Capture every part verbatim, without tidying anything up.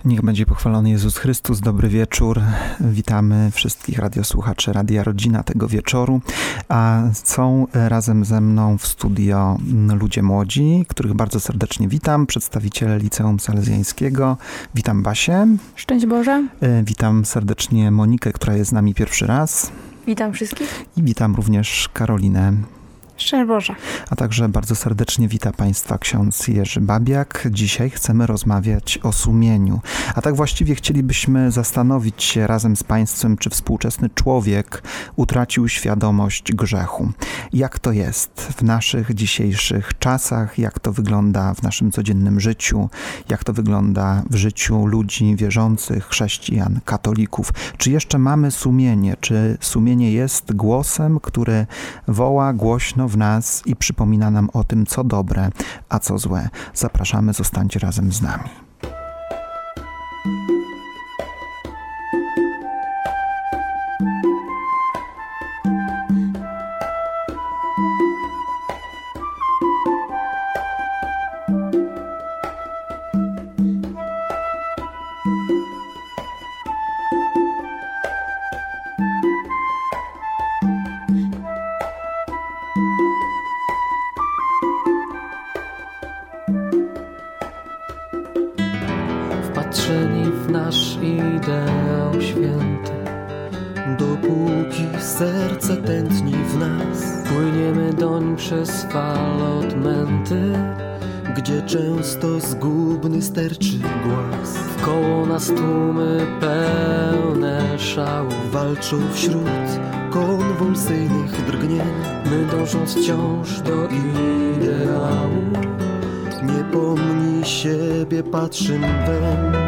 Niech będzie pochwalony Jezus Chrystus. Dobry wieczór. Witamy wszystkich radiosłuchaczy Radia Rodzina tego wieczoru. A są razem ze mną w studio ludzie młodzi, których bardzo serdecznie witam. Przedstawiciele Liceum Salezjańskiego. Witam Basię. Szczęść Boże. Witam serdecznie Monikę, która jest z nami pierwszy raz. Witam wszystkich. I witam również Karolinę. Szczęść Boże. A także bardzo serdecznie wita Państwa ksiądz Jerzy Babiak. Dzisiaj chcemy rozmawiać o sumieniu. A tak właściwie chcielibyśmy zastanowić się razem z Państwem, czy współczesny człowiek utracił świadomość grzechu. Jak to jest w naszych dzisiejszych czasach, jak to wygląda w naszym codziennym życiu, jak to wygląda w życiu ludzi wierzących, chrześcijan, katolików. Czy jeszcze mamy sumienie? Czy sumienie jest głosem, który woła głośno w nas i przypomina nam o tym, co dobre, a co złe. Zapraszamy, zostańcie razem z nami. Wpatrzeni w nasz ideał święty, dopóki serce tętni w nas, płyniemy doń przez fal odmęty, gdzie często zgubny sterczy głaz. Wkoło nas tłumy pełne szału walczą wśród konwulsyjnych drgnień. My dążąc wciąż do ideału, nie pomni siebie, patrzymy weń.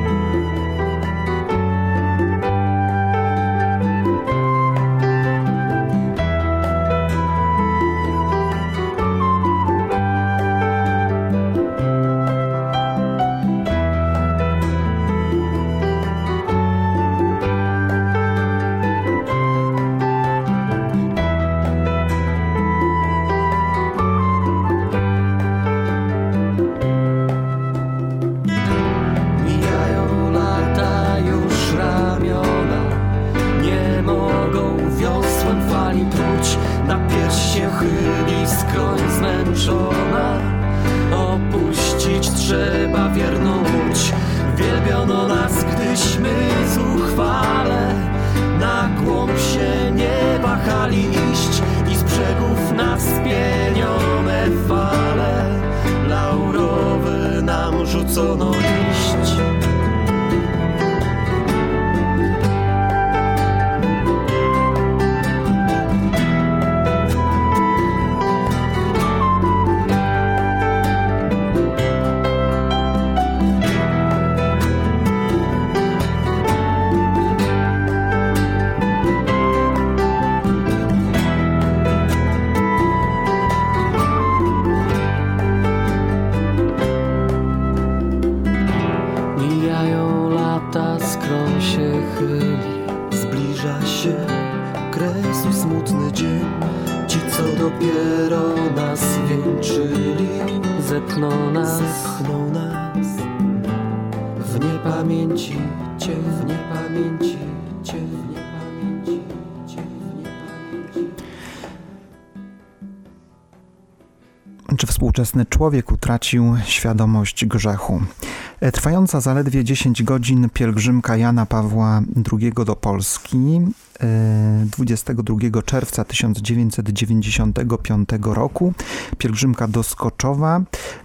Czy współczesny człowiek utracił świadomość grzechu? Trwająca zaledwie dziesięć godzin pielgrzymka Jana Pawła drugiego do Polski dwudziestego drugiego czerwca tysiąc dziewięćset dziewięćdziesiątego piątego roku, pielgrzymka do Skoczowa,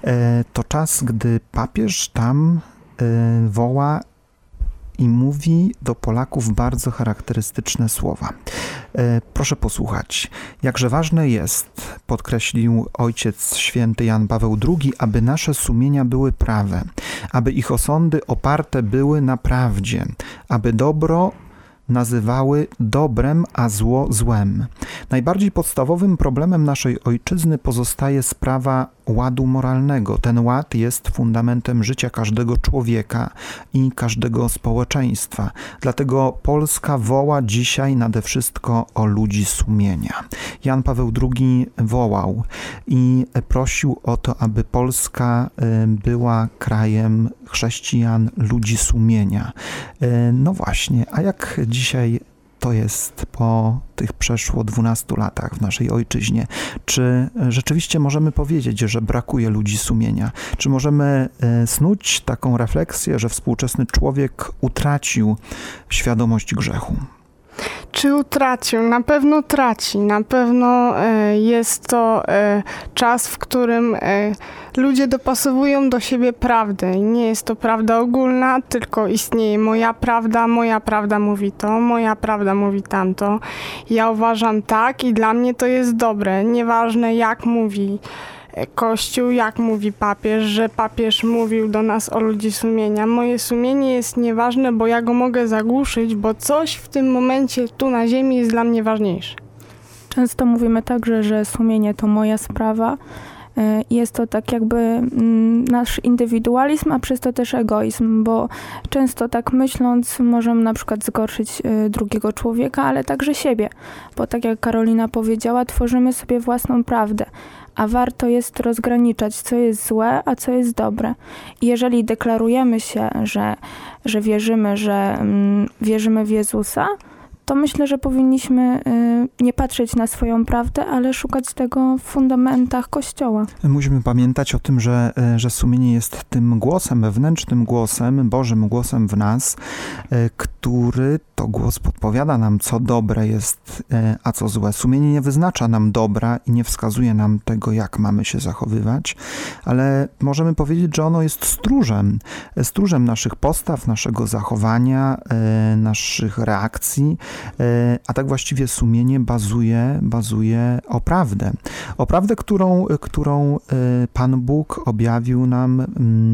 to czas, gdy papież tam woła i mówi do Polaków bardzo charakterystyczne słowa. Proszę posłuchać. Jakże ważne jest, podkreślił Ojciec Święty Jan Paweł drugi, aby nasze sumienia były prawe, aby ich osądy oparte były na prawdzie, aby dobro nazywały dobrem, a zło złem. Najbardziej podstawowym problemem naszej ojczyzny pozostaje sprawa ładu moralnego. Ten ład jest fundamentem życia każdego człowieka i każdego społeczeństwa. Dlatego Polska woła dzisiaj nade wszystko o ludzi sumienia. Jan Paweł drugi wołał i prosił o to, aby Polska była krajem chrześcijan, ludzi sumienia. No właśnie, a jak dzisiaj to jest po tych przeszło dwunastu latach w naszej ojczyźnie? Czy rzeczywiście możemy powiedzieć, że brakuje ludzi sumienia? Czy możemy snuć taką refleksję, że współczesny człowiek utracił świadomość grzechu? Czy utracił? Na pewno traci. Na pewno e, jest to e, czas, w którym e, ludzie dopasowują do siebie prawdę. I nie jest to prawda ogólna, tylko istnieje moja prawda, moja prawda mówi to, moja prawda mówi tamto. Ja uważam tak i dla mnie to jest dobre. Nieważne jak mówi Kościół, jak mówi papież, że papież mówił do nas o ludzi sumienia. Moje sumienie jest nieważne, bo ja go mogę zagłuszyć, bo coś w tym momencie tu na ziemi jest dla mnie ważniejsze. Często mówimy także, że sumienie to moja sprawa. Jest to tak jakby nasz indywidualizm, a przez to też egoizm, bo często tak myśląc możemy na przykład zgorszyć drugiego człowieka, ale także siebie, bo tak jak Karolina powiedziała, tworzymy sobie własną prawdę, a warto jest rozgraniczać, co jest złe, a co jest dobre. I jeżeli deklarujemy się, że, że wierzymy, że mm, wierzymy w Jezusa, to myślę, że powinniśmy y, nie patrzeć na swoją prawdę, ale szukać tego w fundamentach Kościoła. Musimy pamiętać o tym, że, że sumienie jest tym głosem, wewnętrznym głosem, Bożym głosem w nas, y, który to głos podpowiada nam, co dobre jest, y, a co złe. Sumienie nie wyznacza nam dobra i nie wskazuje nam tego, jak mamy się zachowywać, ale możemy powiedzieć, że ono jest stróżem, stróżem naszych postaw, naszego zachowania, y, naszych reakcji, a tak właściwie sumienie bazuje, bazuje o prawdę. O prawdę, którą, którą Pan Bóg objawił nam,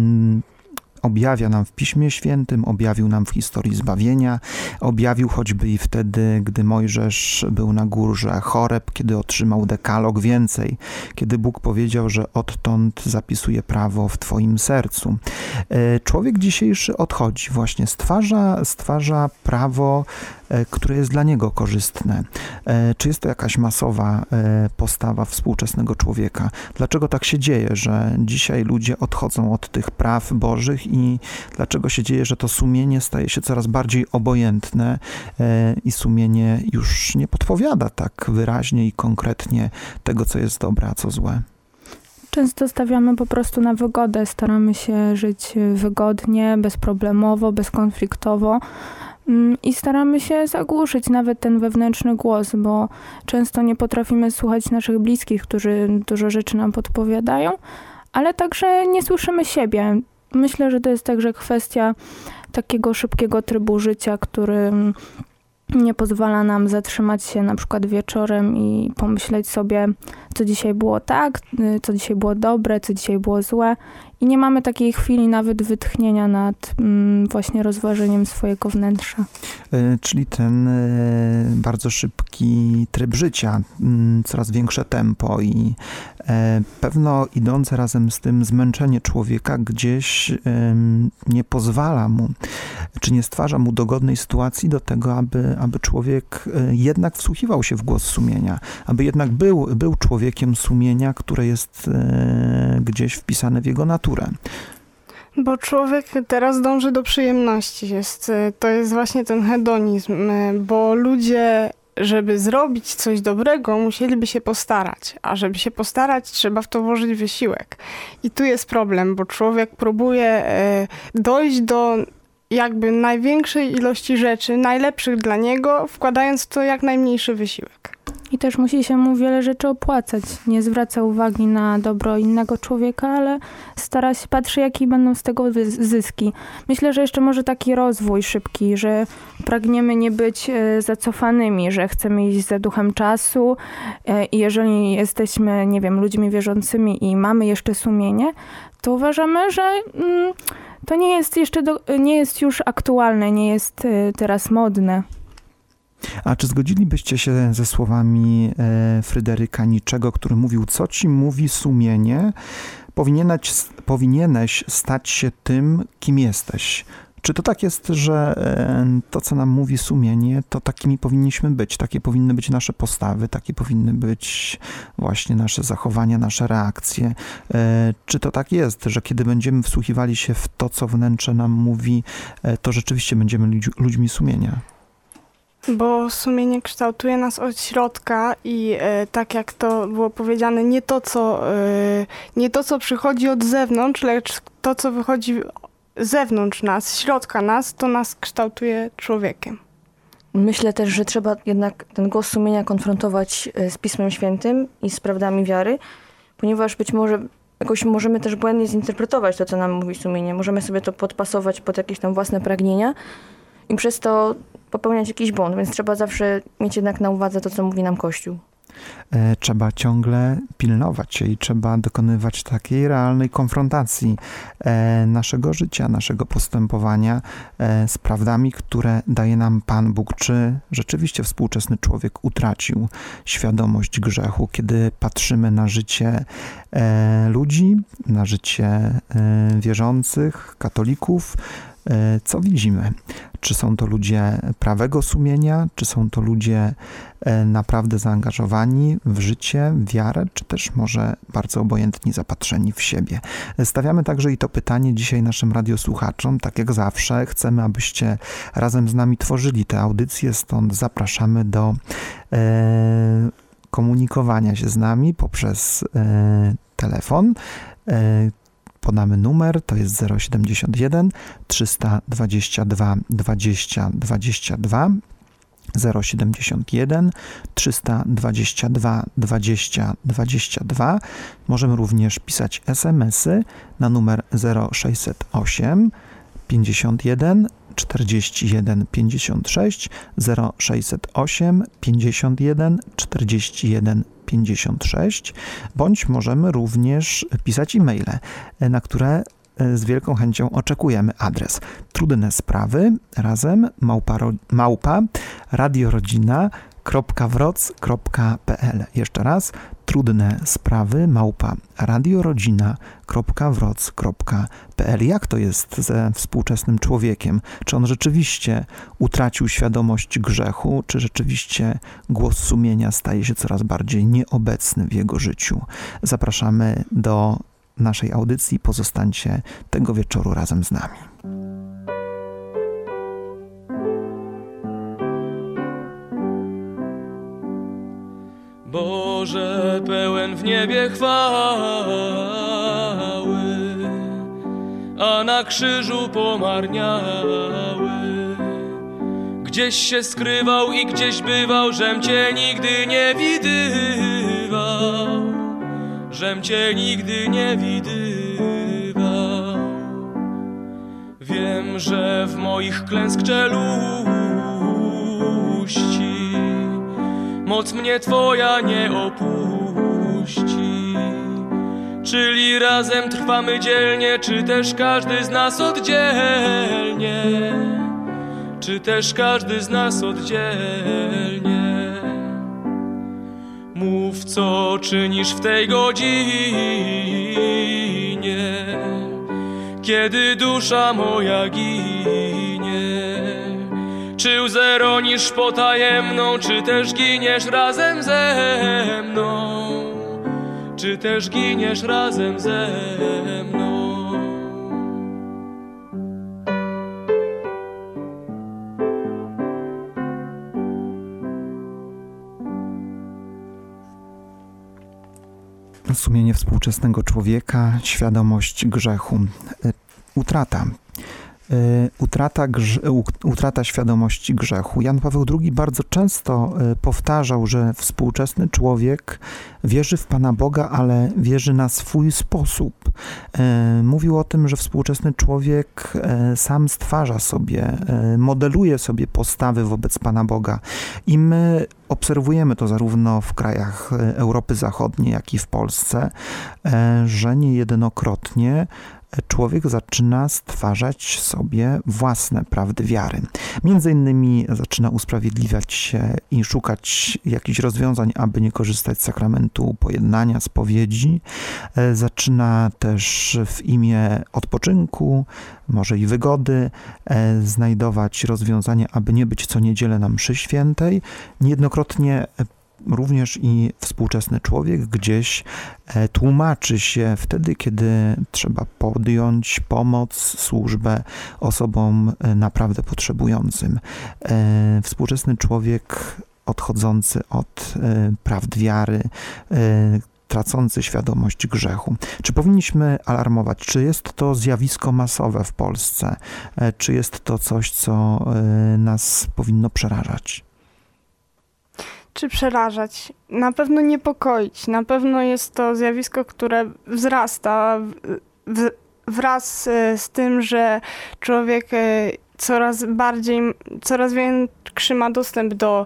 objawia nam w Piśmie Świętym, objawił nam w historii zbawienia, objawił choćby i wtedy, gdy Mojżesz był na górze Choreb, kiedy otrzymał dekalog, więcej, kiedy Bóg powiedział, że odtąd zapisuje prawo w twoim sercu. Człowiek dzisiejszy odchodzi, właśnie stwarza, stwarza prawo, które jest dla niego korzystne. Czy jest to jakaś masowa postawa współczesnego człowieka? Dlaczego tak się dzieje, że dzisiaj ludzie odchodzą od tych praw bożych i dlaczego się dzieje, że to sumienie staje się coraz bardziej obojętne i sumienie już nie podpowiada tak wyraźnie i konkretnie tego, co jest dobre, a co złe? Często stawiamy po prostu na wygodę, staramy się żyć wygodnie, bezproblemowo, bezkonfliktowo. I staramy się zagłuszyć nawet ten wewnętrzny głos, bo często nie potrafimy słuchać naszych bliskich, którzy dużo rzeczy nam podpowiadają, ale także nie słyszymy siebie. Myślę, że to jest także kwestia takiego szybkiego trybu życia, który nie pozwala nam zatrzymać się na przykład wieczorem i pomyśleć sobie, co dzisiaj było tak, co dzisiaj było dobre, co dzisiaj było złe. I nie mamy takiej chwili nawet wytchnienia nad mm, właśnie rozważeniem swojego wnętrza. Czyli ten bardzo szybki tryb życia, coraz większe tempo i pewno idące razem z tym zmęczenie człowieka gdzieś nie pozwala mu, czy nie stwarza mu dogodnej sytuacji do tego, aby, aby człowiek jednak wsłuchiwał się w głos sumienia, aby jednak był, był człowiekiem sumienia, które jest gdzieś wpisane w jego naturę. Bo człowiek teraz dąży do przyjemności. Jest, to jest właśnie ten hedonizm, bo ludzie, żeby zrobić coś dobrego, musieliby się postarać. A żeby się postarać, trzeba w to włożyć wysiłek. I tu jest problem, bo człowiek próbuje dojść do jakby największej ilości rzeczy, najlepszych dla niego, wkładając w to jak najmniejszy wysiłek. I też musi się mu wiele rzeczy opłacać. Nie zwraca uwagi na dobro innego człowieka, ale stara się, patrzy, jakie będą z tego zyski. Myślę, że jeszcze może taki rozwój szybki, że pragniemy nie być zacofanymi, że chcemy iść za duchem czasu i jeżeli jesteśmy, nie wiem, ludźmi wierzącymi i mamy jeszcze sumienie, to uważamy, że mm, to nie jest jeszcze, do, nie jest już aktualne, nie jest teraz modne. A czy zgodzilibyście się ze słowami e, Fryderyka Niczego, który mówił, co ci mówi sumienie, powinieneś, powinieneś stać się tym, kim jesteś? Czy to tak jest, że e, to, co nam mówi sumienie, to takimi powinniśmy być, takie powinny być nasze postawy, takie powinny być właśnie nasze zachowania, nasze reakcje? E, czy to tak jest, że kiedy będziemy wsłuchiwali się w to, co wnętrze nam mówi, e, to rzeczywiście będziemy ludź, ludźmi sumienia? Bo sumienie kształtuje nas od środka i e, tak jak to było powiedziane, nie to, co, e, nie to, co przychodzi od zewnątrz, lecz to, co wychodzi z zewnątrz nas, z środka nas, to nas kształtuje człowiekiem. Myślę też, że trzeba jednak ten głos sumienia konfrontować z Pismem Świętym i z prawdami wiary, ponieważ być może jakoś możemy też błędnie zinterpretować to, co nam mówi sumienie. Możemy sobie to podpasować pod jakieś tam własne pragnienia i przez to popełniać jakiś błąd, więc trzeba zawsze mieć jednak na uwadze to, co mówi nam Kościół. E, trzeba ciągle pilnować się i trzeba dokonywać takiej realnej konfrontacji e, naszego życia, naszego postępowania e, z prawdami, które daje nam Pan Bóg. Czy rzeczywiście współczesny człowiek utracił świadomość grzechu, kiedy patrzymy na życie e, ludzi, na życie e, wierzących, katolików? E, co widzimy? Czy są to ludzie prawego sumienia, czy są to ludzie naprawdę zaangażowani w życie, w wiarę, czy też może bardzo obojętni, zapatrzeni w siebie. Stawiamy także i to pytanie dzisiaj naszym radiosłuchaczom. Tak jak zawsze chcemy, abyście razem z nami tworzyli te audycje, stąd zapraszamy do e, komunikowania się z nami poprzez e, telefon. E, Podamy numer, to jest zero siedemdziesiąt jeden trzysta dwadzieścia dwa dwadzieścia dwadzieścia dwa, zero siedemdziesiąt jeden trzysta dwadzieścia dwa dwadzieścia dwadzieścia dwa. Możemy również pisać esemesy na numer zero sześćset osiem pięćdziesiąt jeden czterdzieści jeden pięćdziesiąt sześć, zero sześćset osiem pięćdziesiąt jeden czterdzieści jeden pięćdziesiąt sześć, bądź możemy również pisać e-maile, na które z wielką chęcią oczekujemy. Adres trudne sprawy razem małpa, małpa radiorodzina kropka wroc kropka p l. Jeszcze raz, trudne sprawy małpa radiorodzina kropka wroc kropka p l. Jak to jest ze współczesnym człowiekiem? Czy on rzeczywiście utracił świadomość grzechu? Czy rzeczywiście głos sumienia staje się coraz bardziej nieobecny w jego życiu? Zapraszamy do naszej audycji. Pozostańcie tego wieczoru razem z nami. Boże, pełen w niebie chwały, a na krzyżu pomarniały. Gdzieś się skrywał i gdzieś bywał, żem Cię nigdy nie widywał, żem Cię nigdy nie widywał. Wiem, że w moich klęsk czeluści moc mnie Twoja nie opuści. Czyli razem trwamy dzielnie, czy też każdy z nas oddzielnie, czy też każdy z nas oddzielnie. Mów, co czynisz w tej godzinie, kiedy dusza moja ginie. Czy łzę ronisz potajemną, czy też giniesz razem ze mną, czy też giniesz razem ze mną. Sumienie współczesnego człowieka, świadomość grzechu, utrata. Utrata, grze, utrata świadomości grzechu. Jan Paweł drugi bardzo często powtarzał, że współczesny człowiek wierzy w Pana Boga, ale wierzy na swój sposób. Mówił o tym, że współczesny człowiek sam stwarza sobie, modeluje sobie postawy wobec Pana Boga i my obserwujemy to zarówno w krajach Europy Zachodniej, jak i w Polsce, że niejednokrotnie człowiek zaczyna stwarzać sobie własne prawdy wiary. Między innymi zaczyna usprawiedliwiać się i szukać jakichś rozwiązań, aby nie korzystać z sakramentu pojednania, spowiedzi. Zaczyna też w imię odpoczynku, może i wygody, znajdować rozwiązania, aby nie być co niedzielę na mszy świętej. Niejednokrotnie również i współczesny człowiek gdzieś tłumaczy się wtedy, kiedy trzeba podjąć pomoc, służbę osobom naprawdę potrzebującym. Współczesny człowiek odchodzący od prawd wiary, tracący świadomość grzechu. Czy powinniśmy alarmować? Czy jest to zjawisko masowe w Polsce? Czy jest to coś, co nas powinno przerażać? Czy przerażać? Na pewno niepokoić. Na pewno jest to zjawisko, które wzrasta w, wraz z tym, że człowiek coraz bardziej, coraz większy ma dostęp do,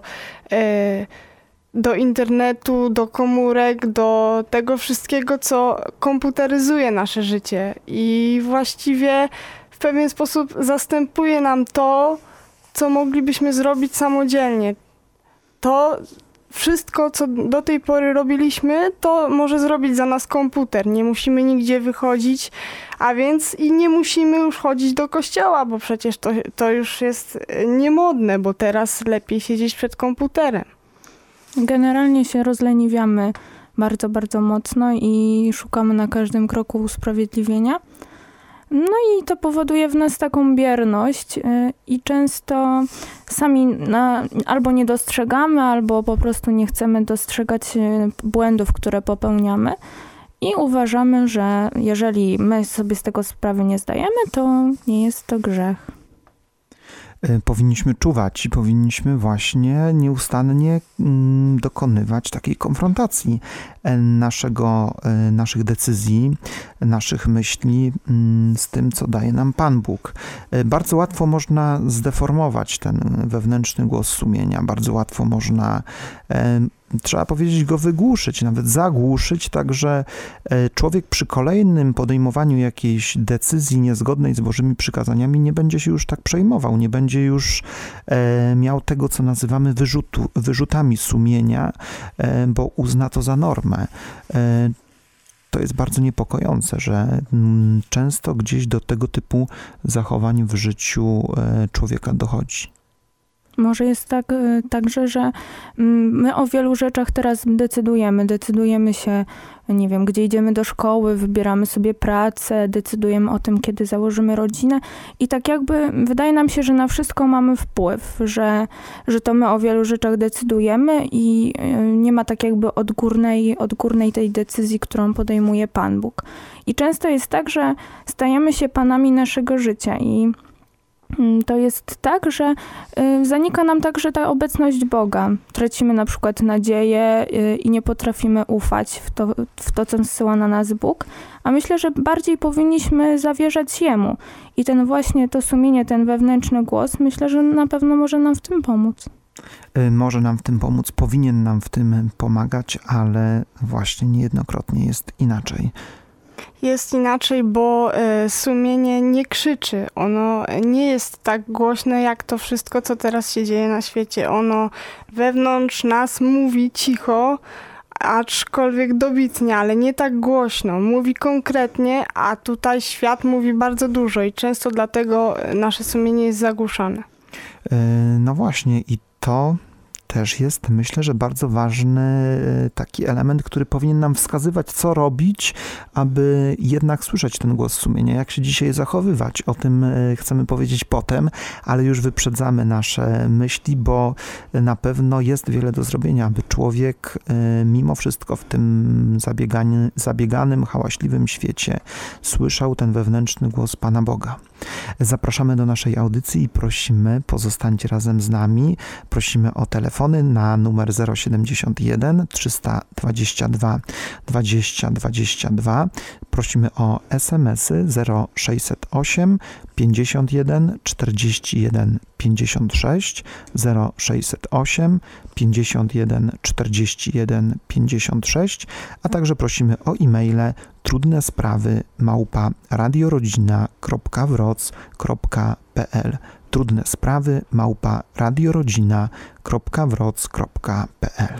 do internetu, do komórek, do tego wszystkiego, co komputeryzuje nasze życie i właściwie w pewien sposób zastępuje nam to, co moglibyśmy zrobić samodzielnie. To wszystko, co do tej pory robiliśmy, to może zrobić za nas komputer. Nie musimy nigdzie wychodzić, a więc i nie musimy już chodzić do kościoła, bo przecież to, to już jest niemodne, bo teraz lepiej siedzieć przed komputerem. Generalnie się rozleniwiamy bardzo, bardzo mocno i szukamy na każdym kroku usprawiedliwienia. No i to powoduje w nas taką bierność i często sami na, albo nie dostrzegamy, albo po prostu nie chcemy dostrzegać błędów, które popełniamy i uważamy, że jeżeli my sobie z tego sprawy nie zdajemy, to nie jest to grzech. Powinniśmy czuwać i powinniśmy właśnie nieustannie dokonywać takiej konfrontacji naszego, naszych decyzji, naszych myśli z tym, co daje nam Pan Bóg. Bardzo łatwo można zdeformować ten wewnętrzny głos sumienia, bardzo łatwo można, trzeba powiedzieć, go wygłuszyć, nawet zagłuszyć, tak że człowiek przy kolejnym podejmowaniu jakiejś decyzji niezgodnej z Bożymi przykazaniami nie będzie się już tak przejmował, nie będzie już miał tego, co nazywamy wyrzutu, wyrzutami sumienia, bo uzna to za normę. To jest bardzo niepokojące, że często gdzieś do tego typu zachowań w życiu człowieka dochodzi. Może jest tak także, że my o wielu rzeczach teraz decydujemy. Decydujemy się, nie wiem, gdzie idziemy do szkoły, wybieramy sobie pracę, decydujemy o tym, kiedy założymy rodzinę i tak jakby wydaje nam się, że na wszystko mamy wpływ, że, że to my o wielu rzeczach decydujemy i nie ma tak jakby odgórnej, odgórnej tej decyzji, którą podejmuje Pan Bóg. I często jest tak, że stajemy się panami naszego życia i to jest tak, że zanika nam także ta obecność Boga. Tracimy na przykład nadzieję i nie potrafimy ufać w to, w to, co zsyła na nas Bóg, a myślę, że bardziej powinniśmy zawierzać Jemu. I ten właśnie to sumienie, ten wewnętrzny głos, myślę, że na pewno może nam w tym pomóc. Może nam w tym pomóc, powinien nam w tym pomagać, ale właśnie niejednokrotnie jest inaczej. Jest inaczej, bo y, sumienie nie krzyczy. Ono nie jest tak głośne, jak to wszystko, co teraz się dzieje na świecie. Ono wewnątrz nas mówi cicho, aczkolwiek dobitnie, ale nie tak głośno. Mówi konkretnie, a tutaj świat mówi bardzo dużo i często dlatego nasze sumienie jest zagłuszane. Yy, no właśnie i to też jest, myślę, że bardzo ważny taki element, który powinien nam wskazywać, co robić, aby jednak słyszeć ten głos sumienia, jak się dzisiaj zachowywać. O tym chcemy powiedzieć potem, ale już wyprzedzamy nasze myśli, bo na pewno jest wiele do zrobienia, aby człowiek mimo wszystko w tym zabiegany, zabieganym, hałaśliwym świecie słyszał ten wewnętrzny głos Pana Boga. Zapraszamy do naszej audycji i prosimy, pozostańcie razem z nami, prosimy o telefon telefony na numer zero siedemdziesiąt jeden trzysta dwadzieścia dwa dwadzieścia dwadzieścia dwa. Prosimy o es em esy zero sześćset osiem pięćdziesiąt jeden czterdzieści jeden pięćdziesiąt sześć zero sześćset osiem pięćdziesiąt jeden czterdzieści jeden pięćdziesiąt sześć, a także prosimy o e-maile trudne sprawy małpa radiorodzina kropka wroc kropka pe el trudne sprawy małpa radiorodzina kropka wroc kropka pe el.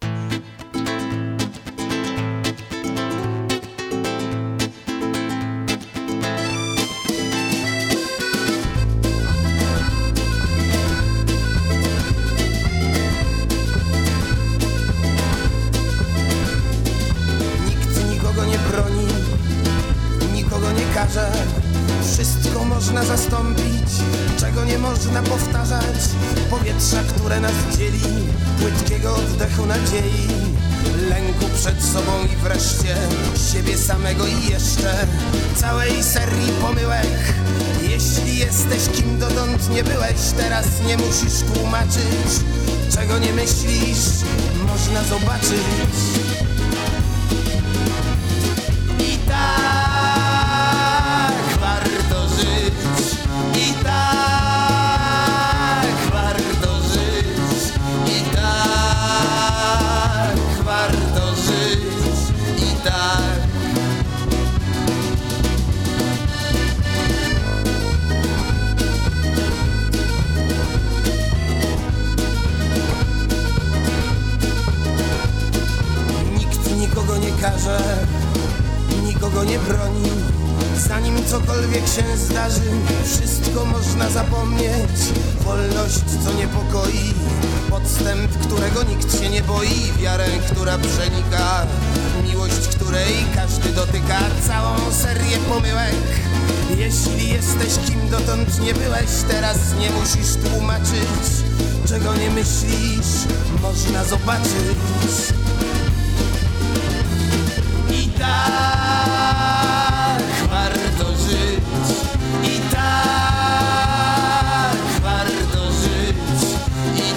Wszystko można zastąpić, czego nie można powtarzać. Powietrza, które nas dzieli, płytkiego oddechu nadziei, lęku przed sobą i wreszcie siebie samego i jeszcze całej serii pomyłek. Jeśli jesteś kim dotąd nie byłeś, teraz nie musisz tłumaczyć, czego nie myślisz, można zobaczyć. I tak warto żyć, i tak warto żyć, i tak warto żyć, i tak. Nikt nikogo nie karze, nikogo nie broni. Zanim cokolwiek się zdarzy, wszystko można zapomnieć. Wolność, co niepokoi, podstęp, którego nikt się nie boi, wiarę, która przenika, miłość, której każdy dotyka, całą serię pomyłek. Jeśli jesteś kim dotąd nie byłeś, teraz nie musisz tłumaczyć, czego nie myślisz, można zobaczyć. I tak warto żyć, i tak warto żyć, i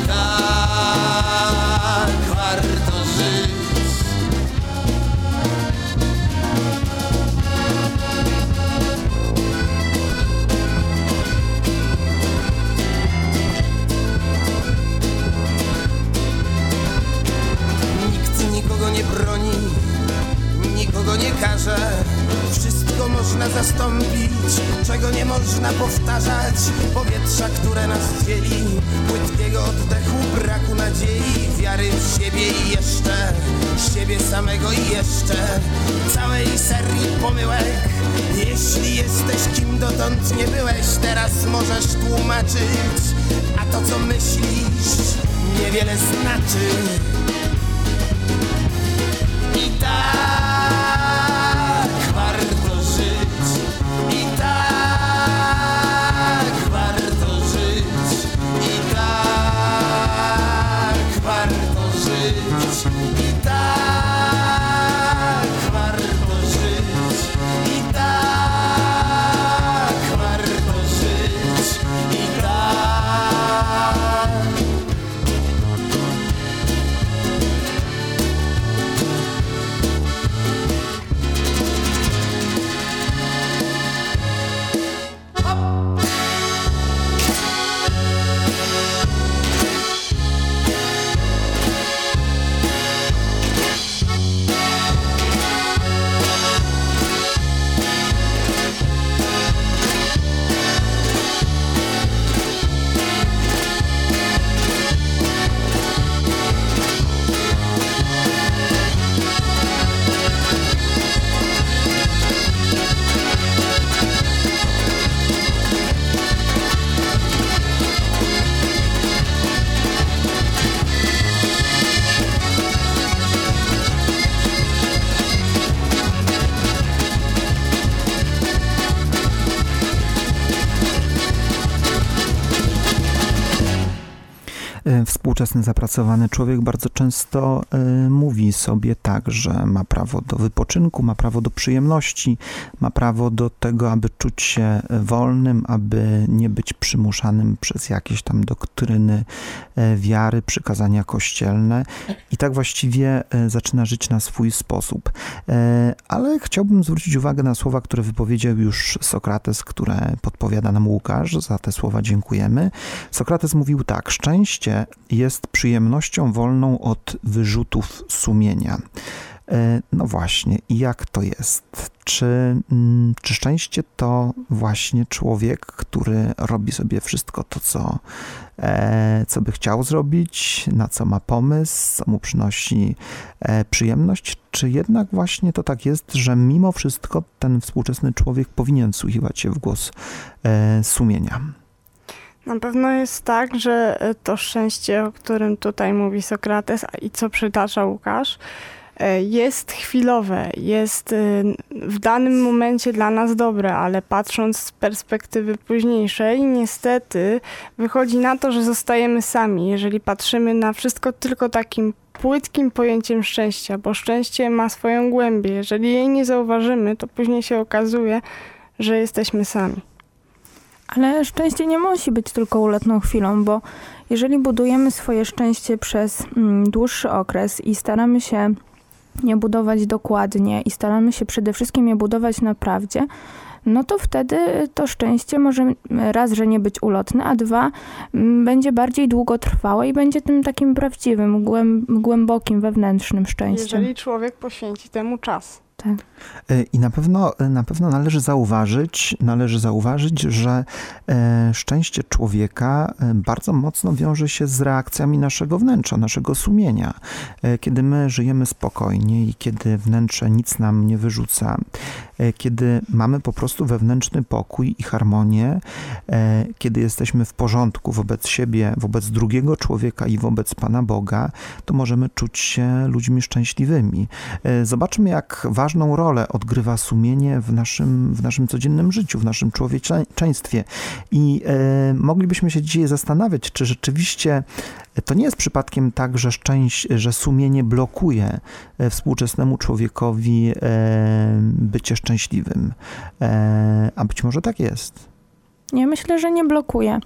tak warto żyć. Nikt nikogo nie broni, nikogo nie karze. Wszystko można zastąpić, czego nie można powtarzać. Powietrza, które nas dzieli, płytkiego oddechu, braku nadziei, wiary w siebie i jeszcze siebie samego i jeszcze całej serii pomyłek. Jeśli jesteś kim dotąd nie byłeś, teraz możesz tłumaczyć, a to co myślisz niewiele znaczy. I tak warto żyć, i tak warto żyć, i tak warto żyć, i tak warto żyć, i tak warto żyć, i tak. Współczesny zapracowany człowiek bardzo często mówi sobie tak, że ma prawo do wypoczynku, ma prawo do przyjemności, ma prawo do tego, aby czuć się wolnym, aby nie być przymuszanym przez jakieś tam doktryny wiary, przykazania kościelne i tak właściwie zaczyna żyć na swój sposób. Ale chciałbym zwrócić uwagę na słowa, które wypowiedział już Sokrates, które podpowiada nam Łukasz. Za te słowa dziękujemy. Sokrates mówił tak: szczęście jest przyjemnością wolną od wyrzutów sumienia. No właśnie, i jak to jest? Czy, czy szczęście to właśnie człowiek, który robi sobie wszystko to, co, co by chciał zrobić, na co ma pomysł, co mu przynosi przyjemność? Czy jednak właśnie to tak jest, że mimo wszystko ten współczesny człowiek powinien wsłuchiwać się w głos sumienia? Na pewno jest tak, że to szczęście, o którym tutaj mówi Sokrates i co przytacza Łukasz, jest chwilowe, jest w danym momencie dla nas dobre, ale patrząc z perspektywy późniejszej, niestety wychodzi na to, że zostajemy sami, jeżeli patrzymy na wszystko tylko takim płytkim pojęciem szczęścia, bo szczęście ma swoją głębię. Jeżeli jej nie zauważymy, to później się okazuje, że jesteśmy sami. Ale szczęście nie musi być tylko ulotną chwilą, bo jeżeli budujemy swoje szczęście przez mm, dłuższy okres i staramy się je budować dokładnie i staramy się przede wszystkim je budować na prawdzie, no to wtedy to szczęście może raz, że nie być ulotne, a dwa, m, będzie bardziej długotrwałe i będzie tym takim prawdziwym, głęb, głębokim, wewnętrznym szczęściem. Jeżeli człowiek poświęci temu czas. Tak. I na pewno, na pewno należy zauważyć, należy zauważyć, że szczęście człowieka bardzo mocno wiąże się z reakcjami naszego wnętrza, naszego sumienia. Kiedy my żyjemy spokojnie i kiedy wnętrze nic nam nie wyrzuca, kiedy mamy po prostu wewnętrzny pokój i harmonię, kiedy jesteśmy w porządku wobec siebie, wobec drugiego człowieka i wobec Pana Boga, to możemy czuć się ludźmi szczęśliwymi. Zobaczmy, jak ważną rolę odgrywa sumienie w naszym, w naszym codziennym życiu, w naszym człowieczeństwie. I e, moglibyśmy się dzisiaj zastanawiać, czy rzeczywiście to nie jest przypadkiem tak, że, szczęś, że sumienie blokuje współczesnemu człowiekowi e, bycie szczęśliwym. E, a być może tak jest. Ja myślę, że nie blokuje.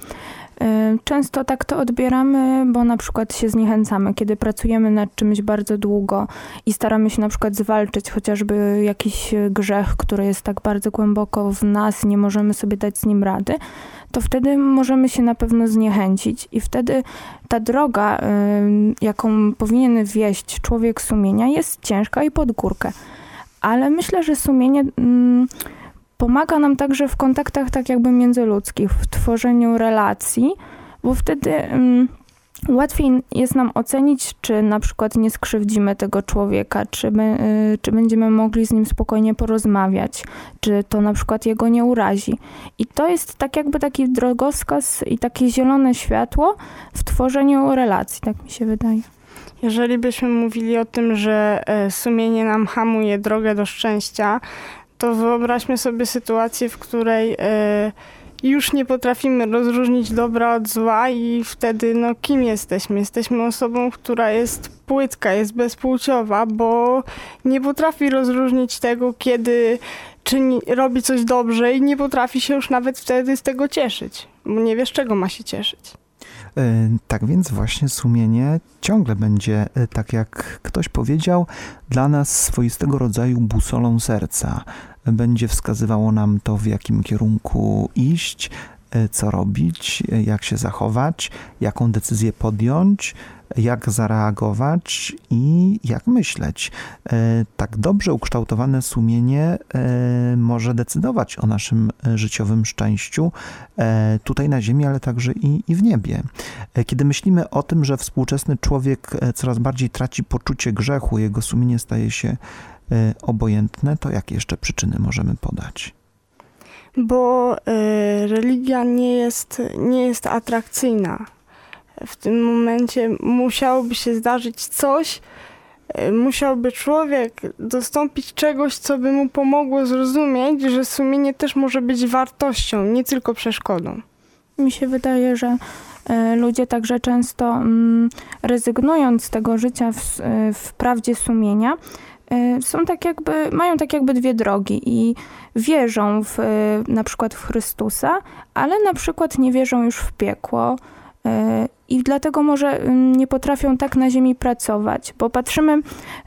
Często tak to odbieramy, bo na przykład się zniechęcamy, kiedy pracujemy nad czymś bardzo długo i staramy się na przykład zwalczyć chociażby jakiś grzech, który jest tak bardzo głęboko w nas, nie możemy sobie dać z nim rady, to wtedy możemy się na pewno zniechęcić i wtedy ta droga, jaką powinien wieść człowiek sumienia, jest ciężka i pod górkę. Ale myślę, że sumienie pomaga nam także w kontaktach tak jakby międzyludzkich, w tworzeniu relacji, bo wtedy um, łatwiej jest nam ocenić, czy na przykład nie skrzywdzimy tego człowieka, czy, my, y, czy będziemy mogli z nim spokojnie porozmawiać, czy to na przykład jego nie urazi. I to jest tak jakby taki drogowskaz i takie zielone światło w tworzeniu relacji, tak mi się wydaje. Jeżeli byśmy mówili o tym, że sumienie nam hamuje drogę do szczęścia, to wyobraźmy sobie sytuację, w której e, już nie potrafimy rozróżnić dobra od zła i wtedy no kim jesteśmy? Jesteśmy osobą, która jest płytka, jest bezpłciowa, bo nie potrafi rozróżnić tego, kiedy czyni, robi coś dobrze i nie potrafi się już nawet wtedy z tego cieszyć, bo nie wie, z czego ma się cieszyć. Tak więc właśnie sumienie ciągle będzie, tak jak ktoś powiedział, dla nas swoistego rodzaju busolą serca. Będzie wskazywało nam to, w jakim kierunku iść, co robić, jak się zachować, jaką decyzję podjąć, jak zareagować i jak myśleć. Tak dobrze ukształtowane sumienie może decydować o naszym życiowym szczęściu tutaj na ziemi, ale także i, i w niebie. Kiedy myślimy o tym, że współczesny człowiek coraz bardziej traci poczucie grzechu, jego sumienie staje się obojętne, to jakie jeszcze przyczyny możemy podać? Bo y, religia nie jest, nie jest atrakcyjna. W tym momencie musiałoby się zdarzyć coś, y, musiałby człowiek dostąpić czegoś, co by mu pomogło zrozumieć, że sumienie też może być wartością, nie tylko przeszkodą. Mi się wydaje, że ludzie także często rezygnując z tego życia w, w prawdzie sumienia, są tak jakby, mają tak jakby dwie drogi i wierzą w, na przykład w Chrystusa, ale na przykład nie wierzą już w piekło i dlatego może nie potrafią tak na ziemi pracować, bo patrzymy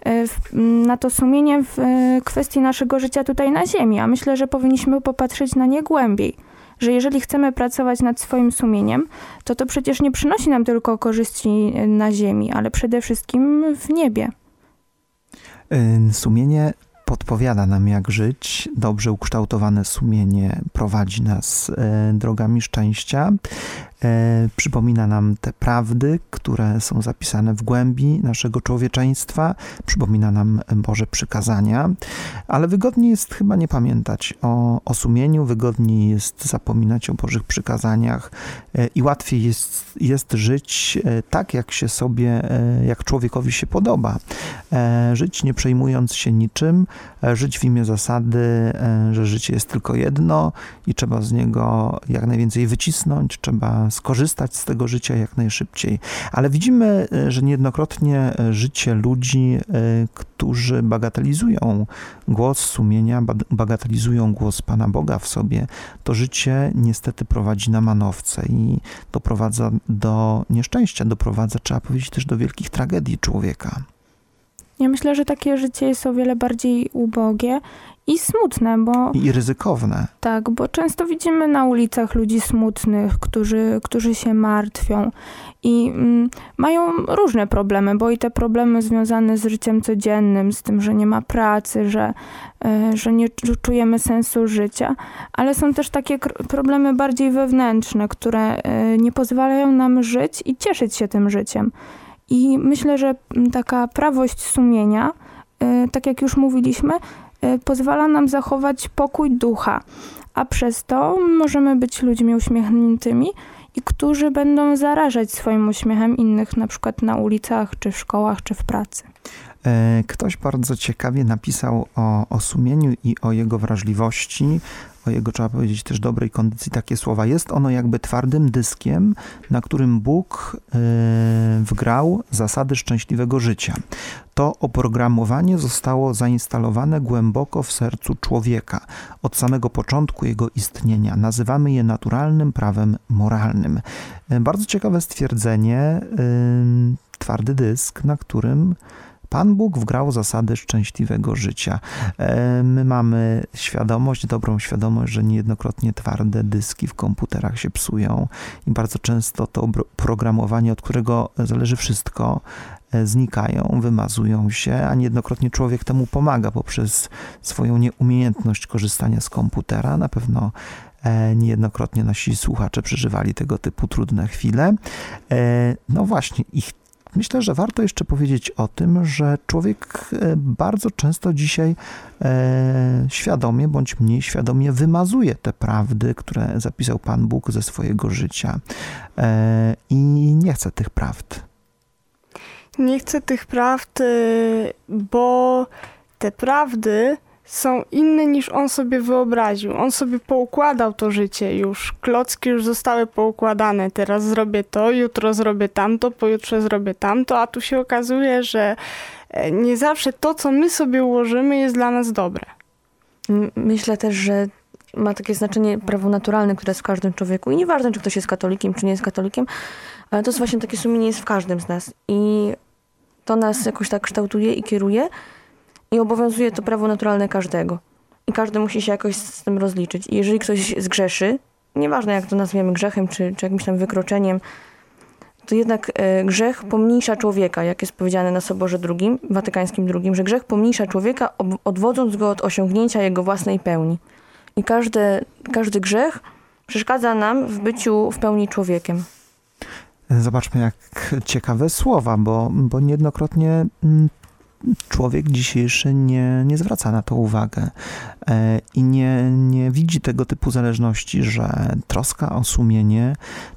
na to sumienie w kwestii naszego życia tutaj na ziemi, a myślę, że powinniśmy popatrzeć na nie głębiej, że jeżeli chcemy pracować nad swoim sumieniem, to to przecież nie przynosi nam tylko korzyści na ziemi, ale przede wszystkim w niebie. Sumienie podpowiada nam, jak żyć. Dobrze ukształtowane sumienie prowadzi nas drogami szczęścia. Przypomina nam te prawdy, które są zapisane w głębi naszego człowieczeństwa. Przypomina nam Boże przykazania. Ale wygodniej jest chyba nie pamiętać o, o sumieniu, wygodniej jest zapominać o Bożych przykazaniach i łatwiej jest, jest żyć tak, jak się sobie, jak człowiekowi się podoba. Żyć nie przejmując się niczym, żyć w imię zasady, że życie jest tylko jedno i trzeba z niego jak najwięcej wycisnąć, trzeba skorzystać z tego życia jak najszybciej. Ale widzimy, że niejednokrotnie życie ludzi, którzy bagatelizują głos sumienia, bagatelizują głos Pana Boga w sobie, to życie niestety prowadzi na manowce i doprowadza do nieszczęścia, doprowadza, trzeba powiedzieć, też do wielkich tragedii człowieka. Ja myślę, że takie życie jest o wiele bardziej ubogie i smutne, bo... I ryzykowne. Tak, bo często widzimy na ulicach ludzi smutnych, którzy, którzy się martwią i mm, mają różne problemy, bo i te problemy związane z życiem codziennym, z tym, że nie ma pracy, że, y, że nie czujemy sensu życia, ale są też takie problemy bardziej wewnętrzne, które y, nie pozwalają nam żyć i cieszyć się tym życiem. I myślę, że taka prawość sumienia, tak jak już mówiliśmy, pozwala nam zachować pokój ducha, a przez to możemy być ludźmi uśmiechniętymi i którzy będą zarażać swoim uśmiechem innych, na przykład na ulicach, czy w szkołach, czy w pracy. Ktoś bardzo ciekawie napisał o, o sumieniu i o jego wrażliwości, o jego, trzeba powiedzieć, też dobrej kondycji takie słowa. Jest ono jakby twardym dyskiem, na którym Bóg yy, wgrał zasady szczęśliwego życia. To oprogramowanie zostało zainstalowane głęboko w sercu człowieka. Od samego początku jego istnienia nazywamy je naturalnym prawem moralnym. Yy, bardzo ciekawe stwierdzenie, yy, twardy dysk, na którym Pan Bóg wgrał zasady szczęśliwego życia. My mamy świadomość, dobrą świadomość, że niejednokrotnie twarde dyski w komputerach się psują i bardzo często to programowanie, od którego zależy wszystko, znikają, wymazują się, a niejednokrotnie człowiek temu pomaga poprzez swoją nieumiejętność korzystania z komputera. Na pewno niejednokrotnie nasi słuchacze przeżywali tego typu trudne chwile. No właśnie, ich myślę, że warto jeszcze powiedzieć o tym, że człowiek bardzo często dzisiaj e, świadomie bądź mniej świadomie wymazuje te prawdy, które zapisał Pan Bóg ze swojego życia e, i nie chce tych prawd. Nie chcę tych prawd, bo te prawdy są inne niż on sobie wyobraził. On sobie poukładał to życie już. Klocki już zostały poukładane. Teraz zrobię to, jutro zrobię tamto, pojutrze zrobię tamto, a tu się okazuje, że nie zawsze to, co my sobie ułożymy, jest dla nas dobre. Myślę też, że ma takie znaczenie prawo naturalne, które jest w każdym człowieku. I nieważne, czy ktoś jest katolikiem, czy nie jest katolikiem, ale to jest właśnie takie sumienie jest w każdym z nas. I to nas jakoś tak kształtuje i kieruje. I obowiązuje to prawo naturalne każdego. I każdy musi się jakoś z tym rozliczyć. I jeżeli ktoś zgrzeszy, nieważne jak to nazwiemy grzechem, czy, czy jakimś tam wykroczeniem, to jednak e, grzech pomniejsza człowieka, jak jest powiedziane na Soborze drugim, Watykańskim drugim, że grzech pomniejsza człowieka, ob, odwodząc go od osiągnięcia jego własnej pełni. I każdy, każdy grzech przeszkadza nam w byciu w pełni człowiekiem. Zobaczmy, jak ciekawe słowa, bo, bo niejednokrotnie człowiek dzisiejszy nie, nie zwraca na to uwagę i nie, nie widzi tego typu zależności, że troska o sumienie,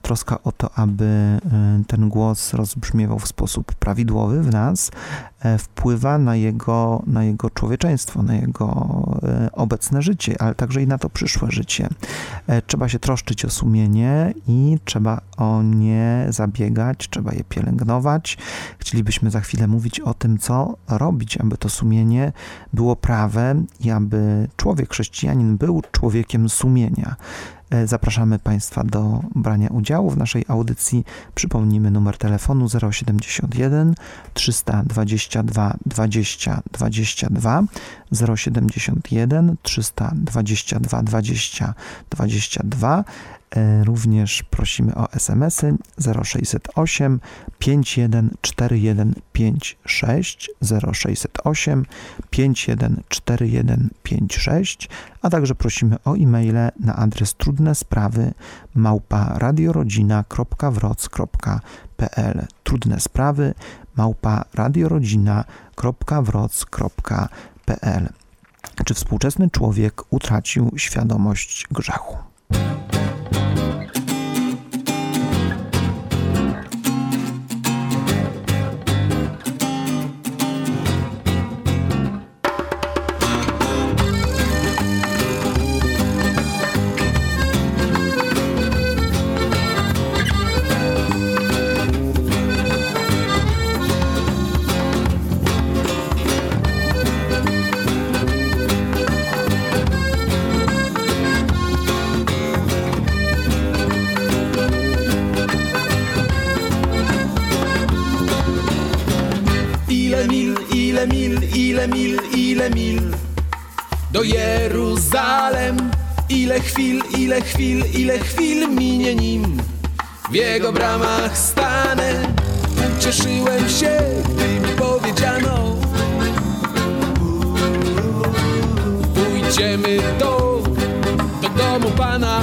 troska o to, aby ten głos rozbrzmiewał w sposób prawidłowy w nas, wpływa na jego, na jego człowieczeństwo, na jego obecne życie, ale także i na to przyszłe życie. Trzeba się troszczyć o sumienie i trzeba o nie zabiegać, trzeba je pielęgnować. Chcielibyśmy za chwilę mówić o tym, co robić, aby to sumienie było prawe i aby człowiek, chrześcijanin był człowiekiem sumienia. Zapraszamy Państwa do brania udziału w naszej audycji. Przypomnijmy numer telefonu zero siedemdziesiąt jeden trzysta dwadzieścia dwa dwadzieścia dwadzieścia dwa, zero siedemdziesiąt jeden trzysta dwadzieścia dwa dwadzieścia dwadzieścia dwa. Również prosimy o es em esy zero sześćset osiem pięć jeden cztery jeden pięć sześć, zero sześćset osiem pięć jeden cztery jeden pięć sześć, a także prosimy o e-maile na adres trudne sprawy małpa radiorodzina kropka wroc kropka pe el. Trudne sprawy małpa radiorodzina kropka wroc kropka pe el. Czy współczesny człowiek utracił świadomość grzechu? Ile mil, ile mil, ile mil do Jeruzalem. Ile chwil, ile chwil, ile chwil minie nim. W jego bramach stanę. Cieszyłem się, gdy mi powiedziano: pójdziemy do, do domu Pana.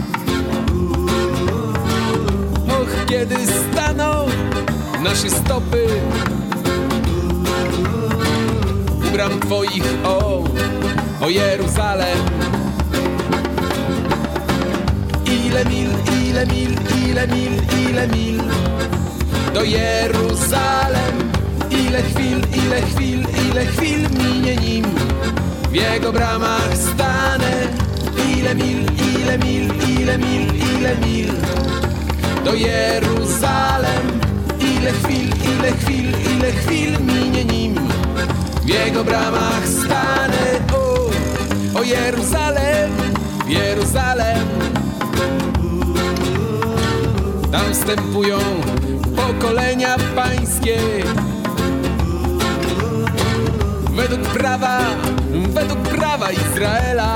Och, kiedy staną nasze stopy u bram Twoich, o, o Jeruzalem. Ile mil, ile mil, ile mil, ile mil do Jeruzalem. Ile chwil, ile chwil, ile chwil minie nim. W jego bramach stanę. Ile mil, ile mil, ile mil, ile mil do Jeruzalem. Ile chwil, ile chwil, ile chwil minie nim. W jego bramach stanę. O, o Jeruzalem, Jeruzalem. Tam wstępują pokolenia pańskie. Według prawa, według prawa Izraela.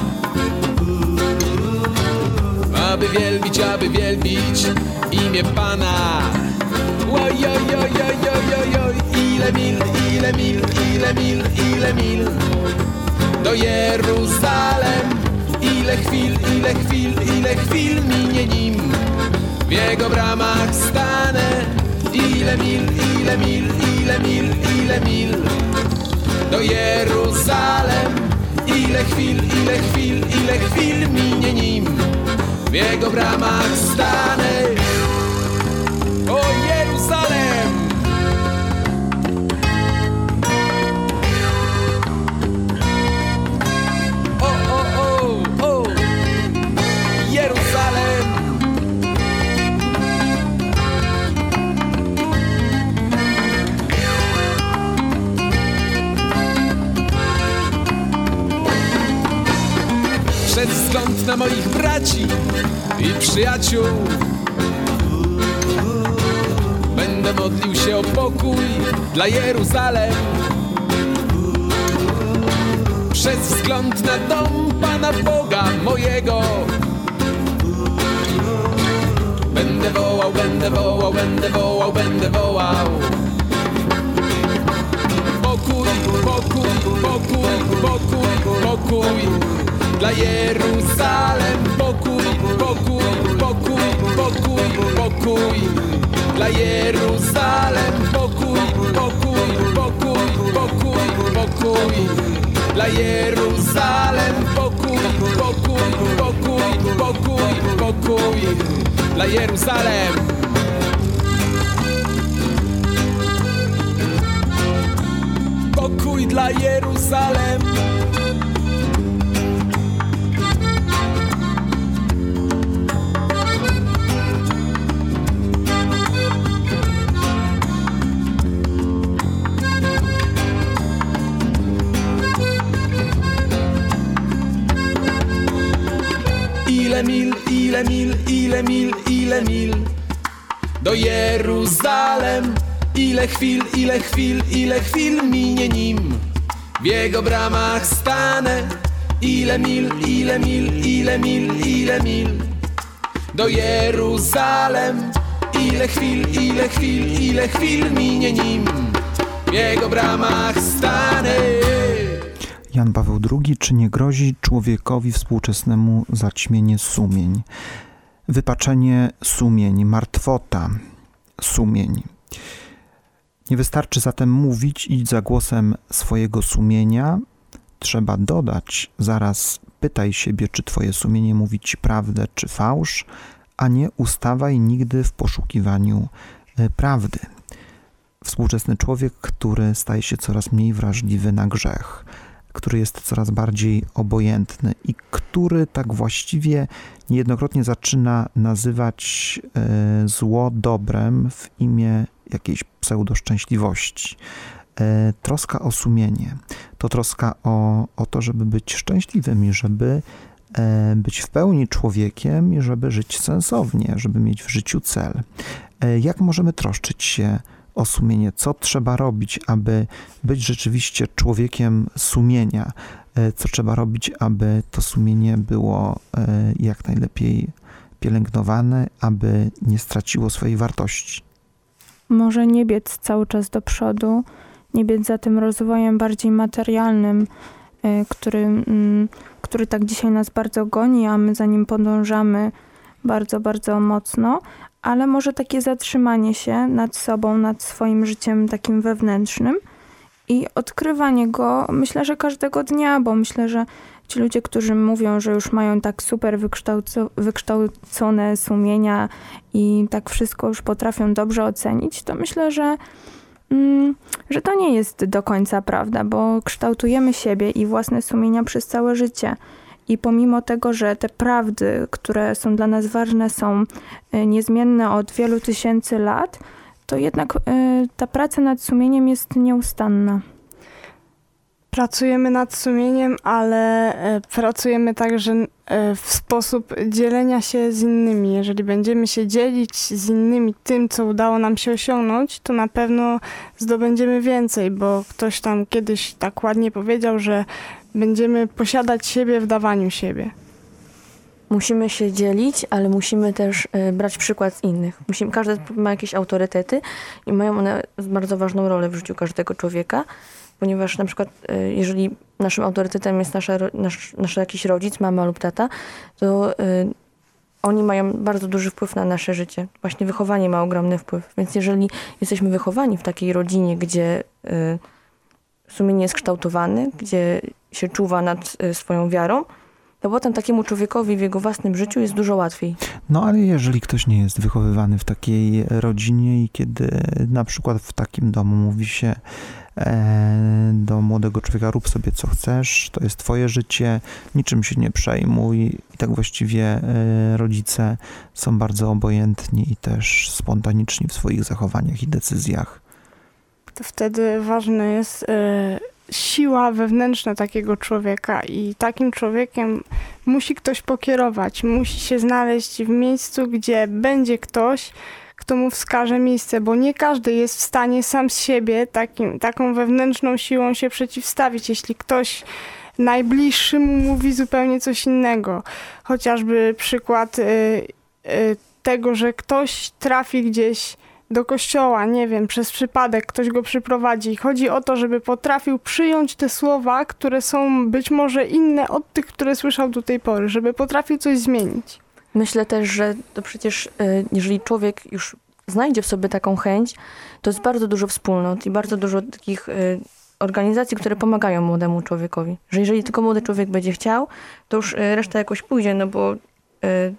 Aby wielbić, aby wielbić imię Pana. Oj, oj, oj, oj, oj, oj. Ile mil, ile mil, ile mil, ile mil do Jeruzalem. Ile chwil, ile chwil, ile chwil minie nim. W jego bramach stanę. Ile mil, ile mil, ile mil, ile mil do Jeruzalem. Ile chwil, ile chwil, ile chwil minie nim. W jego bramach stanę. O Jeruzalem! O, o, o, o! Jeruzalem! Przez wzgląd na moich braci i przyjaciół będę modlił się o pokój dla Jeruzalem. Przez wzgląd na dom Pana Boga mojego będę wołał, będę wołał, będę wołał, będę wołał. Pokój, pokój, pokój, pokój, pokój dla Jeruzalem. Pokój, pokój, pokój, pokój, pokój dla Jeruzalem. Pokój, pokój, pokój, pokój, pokój dla Jeruzalem. Pokój, pokój, pokój, pokój, pokój dla Jeruzalem. Pokój dla Jeruzalem. Ile mil, ile mil, ile mil, ile mil do Jeruzalem. Ile chwil, ile chwil, ile chwil minie nim, w jego bramach stanę. Ile mil, ile mil, ile mil, ile mil do Jeruzalem. Ile chwil, ile chwil, ile chwil minie nim, w jego bramach stanę. Jan Paweł drugi. Czy nie grozi człowiekowi współczesnemu zaćmienie sumień? Wypaczenie sumień, martwota sumień. Nie wystarczy zatem mówić, idź za głosem swojego sumienia. Trzeba dodać, zaraz pytaj siebie, czy twoje sumienie mówi ci prawdę, czy fałsz, a nie ustawaj nigdy w poszukiwaniu prawdy. Współczesny człowiek, który staje się coraz mniej wrażliwy na grzech, który jest coraz bardziej obojętny i który tak właściwie niejednokrotnie zaczyna nazywać e, zło dobrem w imię jakiejś pseudoszczęśliwości. E, troska o sumienie to troska o, o to, żeby być szczęśliwym i żeby e, być w pełni człowiekiem i żeby żyć sensownie, żeby mieć w życiu cel. E, jak możemy troszczyć się o sumienie? Co trzeba robić, aby być rzeczywiście człowiekiem sumienia? Co trzeba robić, aby to sumienie było jak najlepiej pielęgnowane, aby nie straciło swojej wartości? Może nie biec cały czas do przodu, nie biec za tym rozwojem bardziej materialnym, który, który tak dzisiaj nas bardzo goni, a my za nim podążamy bardzo, bardzo mocno, ale może takie zatrzymanie się nad sobą, nad swoim życiem takim wewnętrznym i odkrywanie go, myślę, że każdego dnia, bo myślę, że ci ludzie, którzy mówią, że już mają tak super wykształco- wykształcone sumienia i tak wszystko już potrafią dobrze ocenić, to myślę, że, mm, że to nie jest do końca prawda, bo kształtujemy siebie i własne sumienia przez całe życie. I pomimo tego, że te prawdy, które są dla nas ważne, są niezmienne od wielu tysięcy lat, to jednak ta praca nad sumieniem jest nieustanna. Pracujemy nad sumieniem, ale pracujemy także w sposób dzielenia się z innymi. Jeżeli będziemy się dzielić z innymi tym, co udało nam się osiągnąć, to na pewno zdobędziemy więcej, bo ktoś tam kiedyś tak ładnie powiedział, że będziemy posiadać siebie w dawaniu siebie. Musimy się dzielić, ale musimy też y, brać przykład z innych. Musimy, każdy ma jakieś autorytety i mają one bardzo ważną rolę w życiu każdego człowieka, ponieważ na przykład y, jeżeli naszym autorytetem jest nasza, nasz, nasz jakiś rodzic, mama lub tata, to y, oni mają bardzo duży wpływ na nasze życie. Właśnie wychowanie ma ogromny wpływ. Więc jeżeli jesteśmy wychowani w takiej rodzinie, gdzie y, sumienie jest kształtowany, gdzie się czuwa nad y, swoją wiarą, to potem takiemu człowiekowi w jego własnym życiu jest dużo łatwiej. No ale jeżeli ktoś nie jest wychowywany w takiej rodzinie i kiedy na przykład w takim domu mówi się e, do młodego człowieka, rób sobie co chcesz, to jest twoje życie, niczym się nie przejmuj i tak właściwie e, rodzice są bardzo obojętni i też spontaniczni w swoich zachowaniach i decyzjach. To wtedy ważne jest e, siła wewnętrzna takiego człowieka i takim człowiekiem musi ktoś pokierować. Musi się znaleźć w miejscu, gdzie będzie ktoś, kto mu wskaże miejsce, bo nie każdy jest w stanie sam z siebie takim, taką wewnętrzną siłą się przeciwstawić. Jeśli ktoś najbliższy mu mówi zupełnie coś innego. Chociażby przykład y, y, tego, że ktoś trafi gdzieś do kościoła, nie wiem, przez przypadek ktoś go przyprowadzi. Chodzi o to, żeby potrafił przyjąć te słowa, które są być może inne od tych, które słyszał do tej pory, żeby potrafił coś zmienić. Myślę też, że to przecież jeżeli człowiek już znajdzie w sobie taką chęć, to jest bardzo dużo wspólnot i bardzo dużo takich organizacji, które pomagają młodemu człowiekowi. Że jeżeli tylko młody człowiek będzie chciał, to już reszta jakoś pójdzie, no bo y,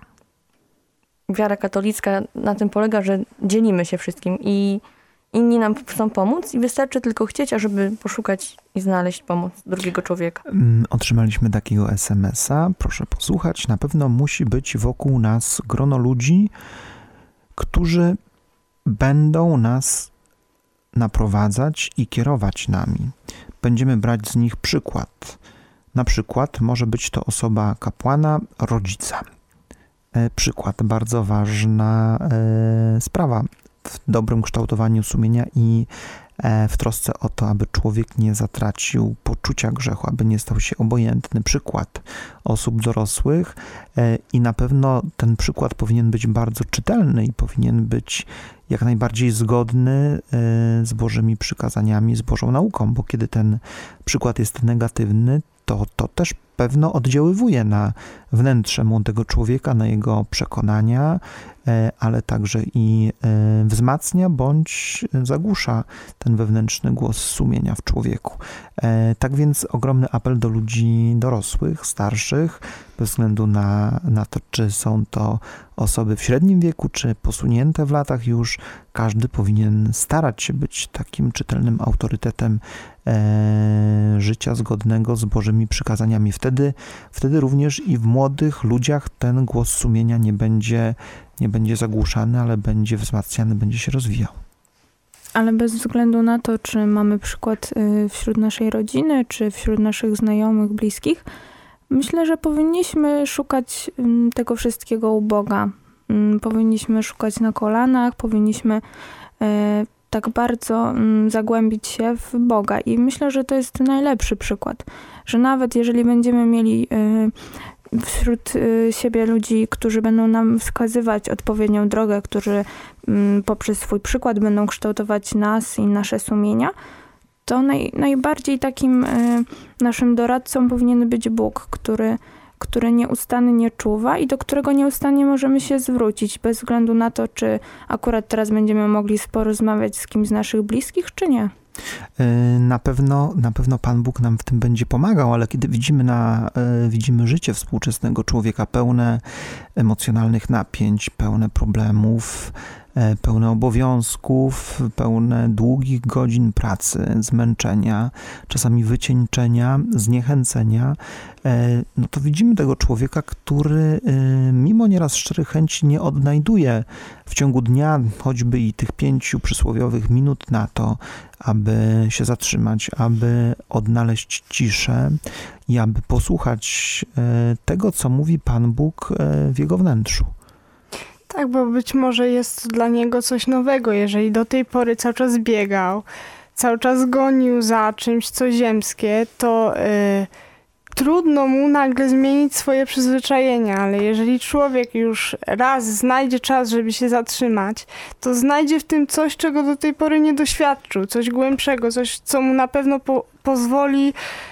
wiara katolicka na tym polega, że dzielimy się wszystkim i inni nam chcą pomóc i wystarczy tylko chcieć, ażeby poszukać i znaleźć pomoc drugiego człowieka. Otrzymaliśmy takiego es em es a. Proszę posłuchać. Na pewno musi być wokół nas grono ludzi, którzy będą nas naprowadzać i kierować nami. Będziemy brać z nich przykład. Na przykład może być to osoba kapłana, rodzica. Przykład, bardzo ważna e, sprawa w dobrym kształtowaniu sumienia i e, w trosce o to, aby człowiek nie zatracił poczucia grzechu, aby nie stał się obojętny. Przykład osób dorosłych e, i na pewno ten przykład powinien być bardzo czytelny i powinien być jak najbardziej zgodny e, z Bożymi przykazaniami, z Bożą nauką, bo kiedy ten przykład jest negatywny, to to też pewno oddziaływuje na wnętrze młodego człowieka, na jego przekonania, ale także i wzmacnia bądź zagłusza ten wewnętrzny głos sumienia w człowieku. Tak więc ogromny apel do ludzi dorosłych, starszych, bez względu na, na to, czy są to osoby w średnim wieku, czy posunięte w latach już, każdy powinien starać się być takim czytelnym autorytetem e, życia zgodnego z Bożymi przykazaniami. Wtedy, wtedy również i w młodych ludziach ten głos sumienia nie będzie, nie będzie zagłuszany, ale będzie wzmacniany, będzie się rozwijał. Ale bez względu na to, czy mamy przykład wśród naszej rodziny, czy wśród naszych znajomych, bliskich, myślę, że powinniśmy szukać tego wszystkiego u Boga. Powinniśmy szukać na kolanach, powinniśmy tak bardzo zagłębić się w Boga. I myślę, że to jest najlepszy przykład, że nawet jeżeli będziemy mieli wśród siebie ludzi, którzy będą nam wskazywać odpowiednią drogę, którzy poprzez swój przykład będą kształtować nas i nasze sumienia, to naj, najbardziej takim y, naszym doradcą powinien być Bóg, który, który nieustannie czuwa i do którego nieustannie możemy się zwrócić, bez względu na to, czy akurat teraz będziemy mogli porozmawiać z kimś z naszych bliskich, czy nie. Na pewno, na pewno Pan Bóg nam w tym będzie pomagał, ale kiedy widzimy, na, widzimy życie współczesnego człowieka pełne emocjonalnych napięć, pełne problemów, pełne obowiązków, pełne długich godzin pracy, zmęczenia, czasami wycieńczenia, zniechęcenia, no to widzimy tego człowieka, który mimo nieraz szczerych chęci nie odnajduje w ciągu dnia choćby i tych pięciu przysłowiowych minut na to, aby się zatrzymać, aby odnaleźć ciszę i aby posłuchać tego, co mówi Pan Bóg w jego wnętrzu. Tak, bo być może jest to dla niego coś nowego, jeżeli do tej pory cały czas biegał, cały czas gonił za czymś, co ziemskie, to y, trudno mu nagle zmienić swoje przyzwyczajenia, ale jeżeli człowiek już raz znajdzie czas, żeby się zatrzymać, to znajdzie w tym coś, czego do tej pory nie doświadczył, coś głębszego, coś, co mu na pewno po, pozwoli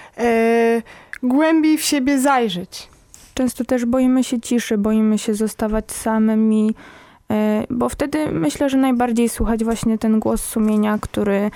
y, głębiej w siebie zajrzeć. Często też boimy się ciszy, boimy się zostawać samymi, bo wtedy myślę, że najbardziej słuchać właśnie ten głos sumienia, który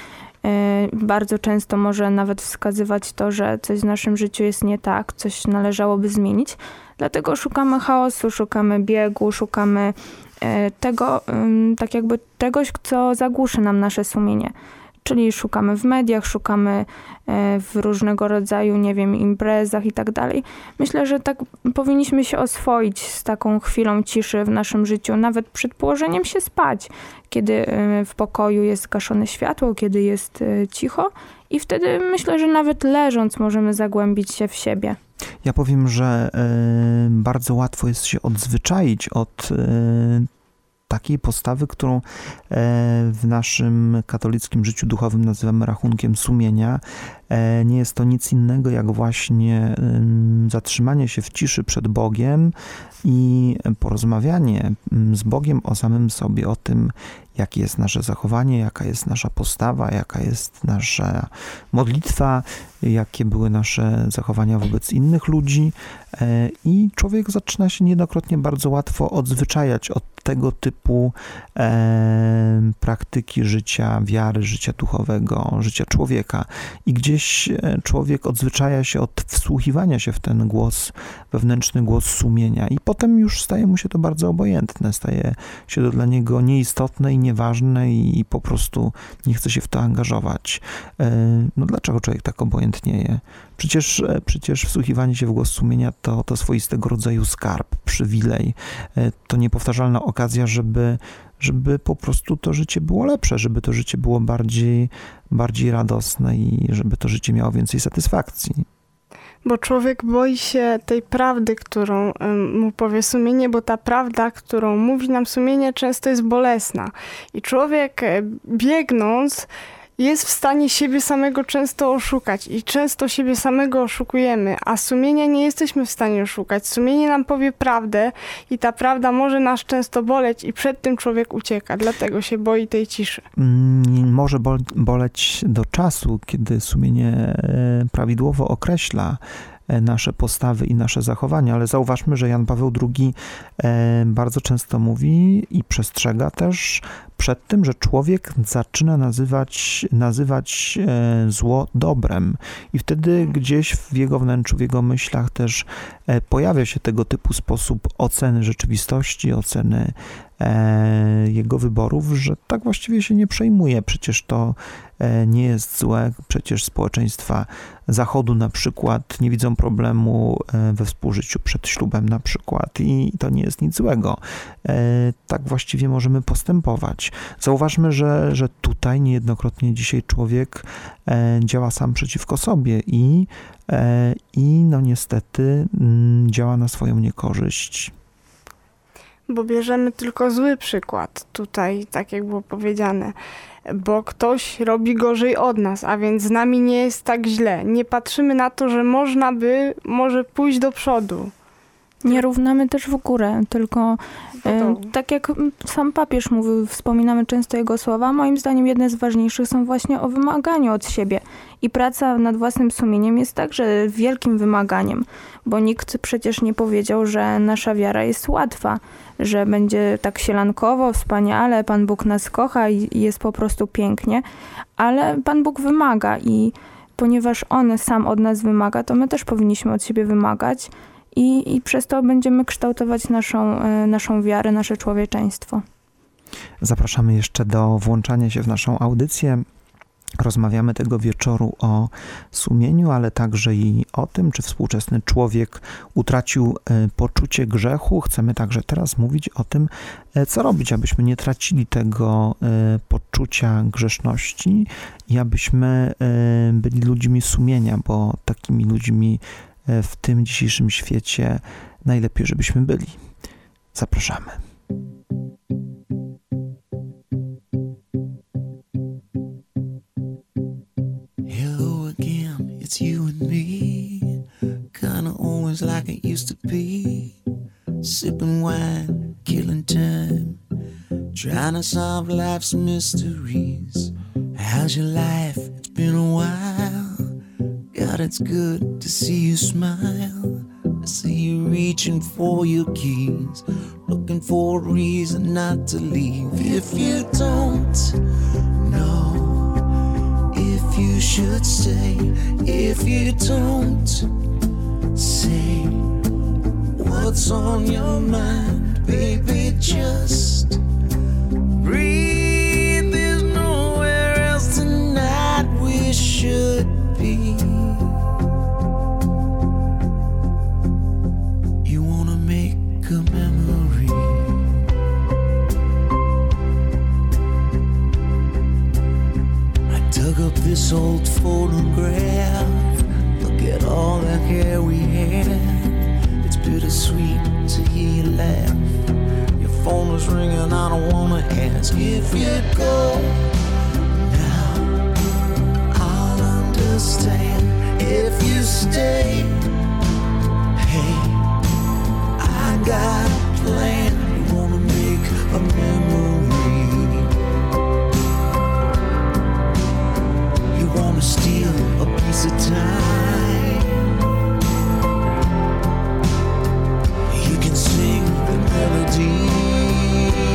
bardzo często może nawet wskazywać to, że coś w naszym życiu jest nie tak, coś należałoby zmienić. Dlatego szukamy chaosu, szukamy biegu, szukamy tego, tak jakby czegoś, co zagłuszy nam nasze sumienie. Czyli szukamy w mediach, szukamy w różnego rodzaju, nie wiem, imprezach i tak dalej. Myślę, że tak powinniśmy się oswoić z taką chwilą ciszy w naszym życiu, nawet przed położeniem się spać, kiedy w pokoju jest zgaszone światło, kiedy jest cicho i wtedy myślę, że nawet leżąc możemy zagłębić się w siebie. Ja powiem, że y, bardzo łatwo jest się odzwyczaić od y, takiej postawy, którą w naszym katolickim życiu duchowym nazywamy rachunkiem sumienia. Nie jest to nic innego jak właśnie zatrzymanie się w ciszy przed Bogiem i porozmawianie z Bogiem o samym sobie, o tym, jakie jest nasze zachowanie, jaka jest nasza postawa, jaka jest nasza modlitwa, jakie były nasze zachowania wobec innych ludzi. I człowiek zaczyna się niejednokrotnie bardzo łatwo odzwyczajać od tego typu e, praktyki życia, wiary, życia duchowego, życia człowieka. I gdzieś człowiek odzwyczaja się od wsłuchiwania się w ten głos, wewnętrzny głos sumienia i potem już staje mu się to bardzo obojętne, staje się to dla niego nieistotne i nieważne i, i po prostu nie chce się w to angażować. E, no dlaczego człowiek tak obojętnieje? Przecież, przecież wsłuchiwanie się w głos sumienia to, to swoistego rodzaju skarb, przywilej. To niepowtarzalna okazja, żeby, żeby po prostu to życie było lepsze, żeby to życie było bardziej, bardziej radosne i żeby to życie miało więcej satysfakcji. Bo człowiek boi się tej prawdy, którą mu powie sumienie, bo ta prawda, którą mówi nam sumienie, często jest bolesna. I człowiek biegnąc jest w stanie siebie samego często oszukać i często siebie samego oszukujemy, a sumienia nie jesteśmy w stanie oszukać. Sumienie nam powie prawdę i ta prawda może nas często boleć i przed tym człowiek ucieka, dlatego się boi tej ciszy. Może boleć do czasu, kiedy sumienie prawidłowo określa nasze postawy i nasze zachowania, ale zauważmy, że Jan Paweł drugi bardzo często mówi i przestrzega też przed tym, że człowiek zaczyna nazywać, nazywać zło dobrem i wtedy gdzieś w jego wnętrzu, w jego myślach też pojawia się tego typu sposób oceny rzeczywistości, oceny jego wyborów, że tak właściwie się nie przejmuje. Przecież to nie jest złe, przecież społeczeństwa Zachodu na przykład nie widzą problemu we współżyciu przed ślubem na przykład i to nie jest nic złego. Tak właściwie możemy postępować. Zauważmy, że, że tutaj niejednokrotnie dzisiaj człowiek działa sam przeciwko sobie i, i no niestety działa na swoją niekorzyść. Bo bierzemy tylko zły przykład tutaj, tak jak było powiedziane, bo ktoś robi gorzej od nas, a więc z nami nie jest tak źle. Nie patrzymy na to, że można by może pójść do przodu. Nie równamy też w górę, tylko e, tak jak sam papież mówił, wspominamy często jego słowa, moim zdaniem jedne z ważniejszych są właśnie o wymaganiu od siebie. I praca nad własnym sumieniem jest także wielkim wymaganiem, bo nikt przecież nie powiedział, że nasza wiara jest łatwa, że będzie tak sielankowo, wspaniale, Pan Bóg nas kocha i jest po prostu pięknie, ale Pan Bóg wymaga i ponieważ On sam od nas wymaga, to my też powinniśmy od siebie wymagać, I, i przez to będziemy kształtować naszą, naszą wiarę, nasze człowieczeństwo. Zapraszamy jeszcze do włączania się w naszą audycję. Rozmawiamy tego wieczoru o sumieniu, ale także i o tym, czy współczesny człowiek utracił poczucie grzechu. Chcemy także teraz mówić o tym, co robić, abyśmy nie tracili tego poczucia grzeszności i abyśmy byli ludźmi sumienia, bo takimi ludźmi w tym dzisiejszym świecie najlepiej, żebyśmy byli. Zapraszamy. Hello again, it's you and me. Kinda always like it used to be. Sipping wine, killing time, trying to solve life's mysteries. How's your life? It's been a while. God, it's good to see you smile. I see you reaching for your keys, looking for a reason not to leave. If you don't know if you should stay, if you don't say what's on your mind, baby, just breathe. There's nowhere else tonight we should be. A memory. I dug up this old photograph. Look at all the hair we had. It's bittersweet to hear you laugh. Your phone was ringing, I don't wanna ask if you'd go. Now I'll understand if you stay. Hey, I got a plan, you wanna make a memory. You wanna steal a piece of time. You can sing the melody.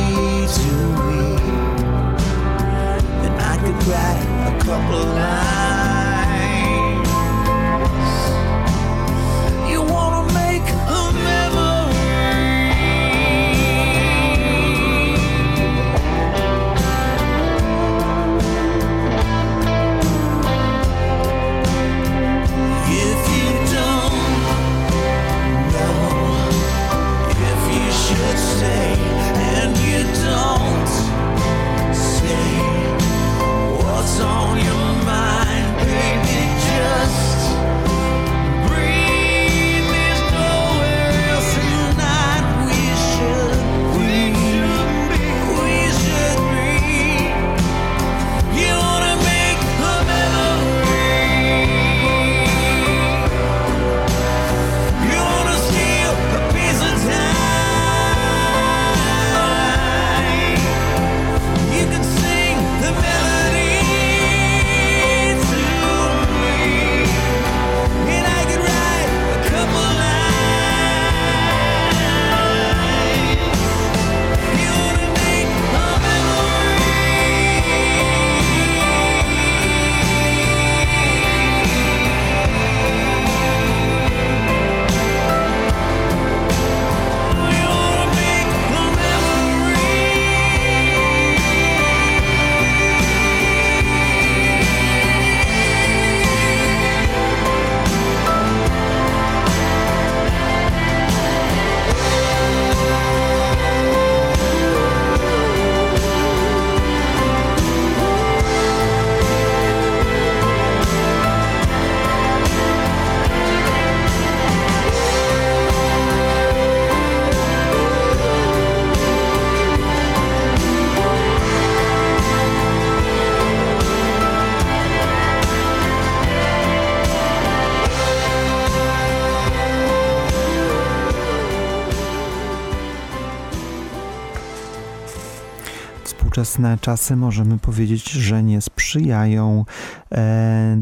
Współczesne czasy możemy powiedzieć, że nie sprzyjają e,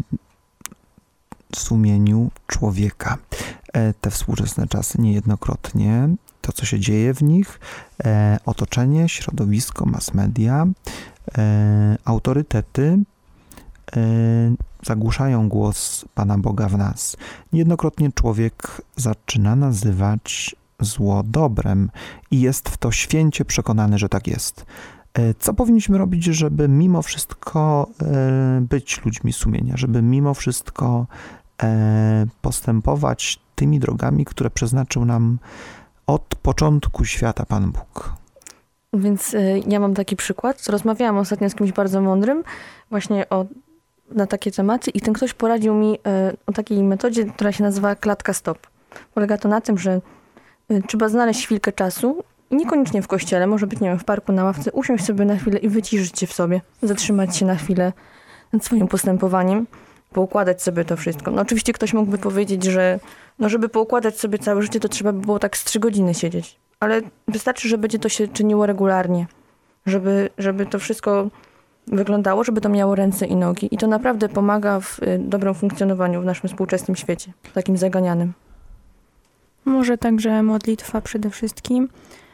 sumieniu człowieka. E, te współczesne czasy niejednokrotnie, to co się dzieje w nich, e, otoczenie, środowisko, mass media, e, autorytety e, zagłuszają głos Pana Boga w nas. Niejednokrotnie człowiek zaczyna nazywać zło dobrem i jest w to święcie przekonany, że tak jest. Co powinniśmy robić, żeby mimo wszystko być ludźmi sumienia, żeby mimo wszystko postępować tymi drogami, które przeznaczył nam od początku świata Pan Bóg? Więc y, ja mam taki przykład. Rozmawiałam ostatnio z kimś bardzo mądrym właśnie o, na takie tematy i ten ktoś poradził mi y, o takiej metodzie, która się nazywa klatka stop. Polega to na tym, że y, trzeba znaleźć chwilkę czasu, niekoniecznie w kościele, może być, nie wiem, w parku, na ławce, usiąść sobie na chwilę i wyciszyć się w sobie, zatrzymać się na chwilę nad swoim postępowaniem, poukładać sobie to wszystko. No oczywiście ktoś mógłby powiedzieć, że no żeby poukładać sobie całe życie, to trzeba by było tak z trzy godziny siedzieć. Ale wystarczy, że będzie to się czyniło regularnie, żeby, żeby to wszystko wyglądało, żeby to miało ręce i nogi. I to naprawdę pomaga w dobrym funkcjonowaniu w naszym współczesnym świecie, takim zaganianym. Może także modlitwa przede wszystkim,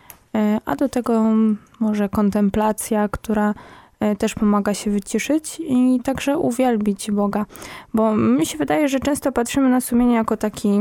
a do tego może kontemplacja, która też pomaga się wyciszyć i także uwielbić Boga. Bo mi się wydaje, że często patrzymy na sumienie jako taki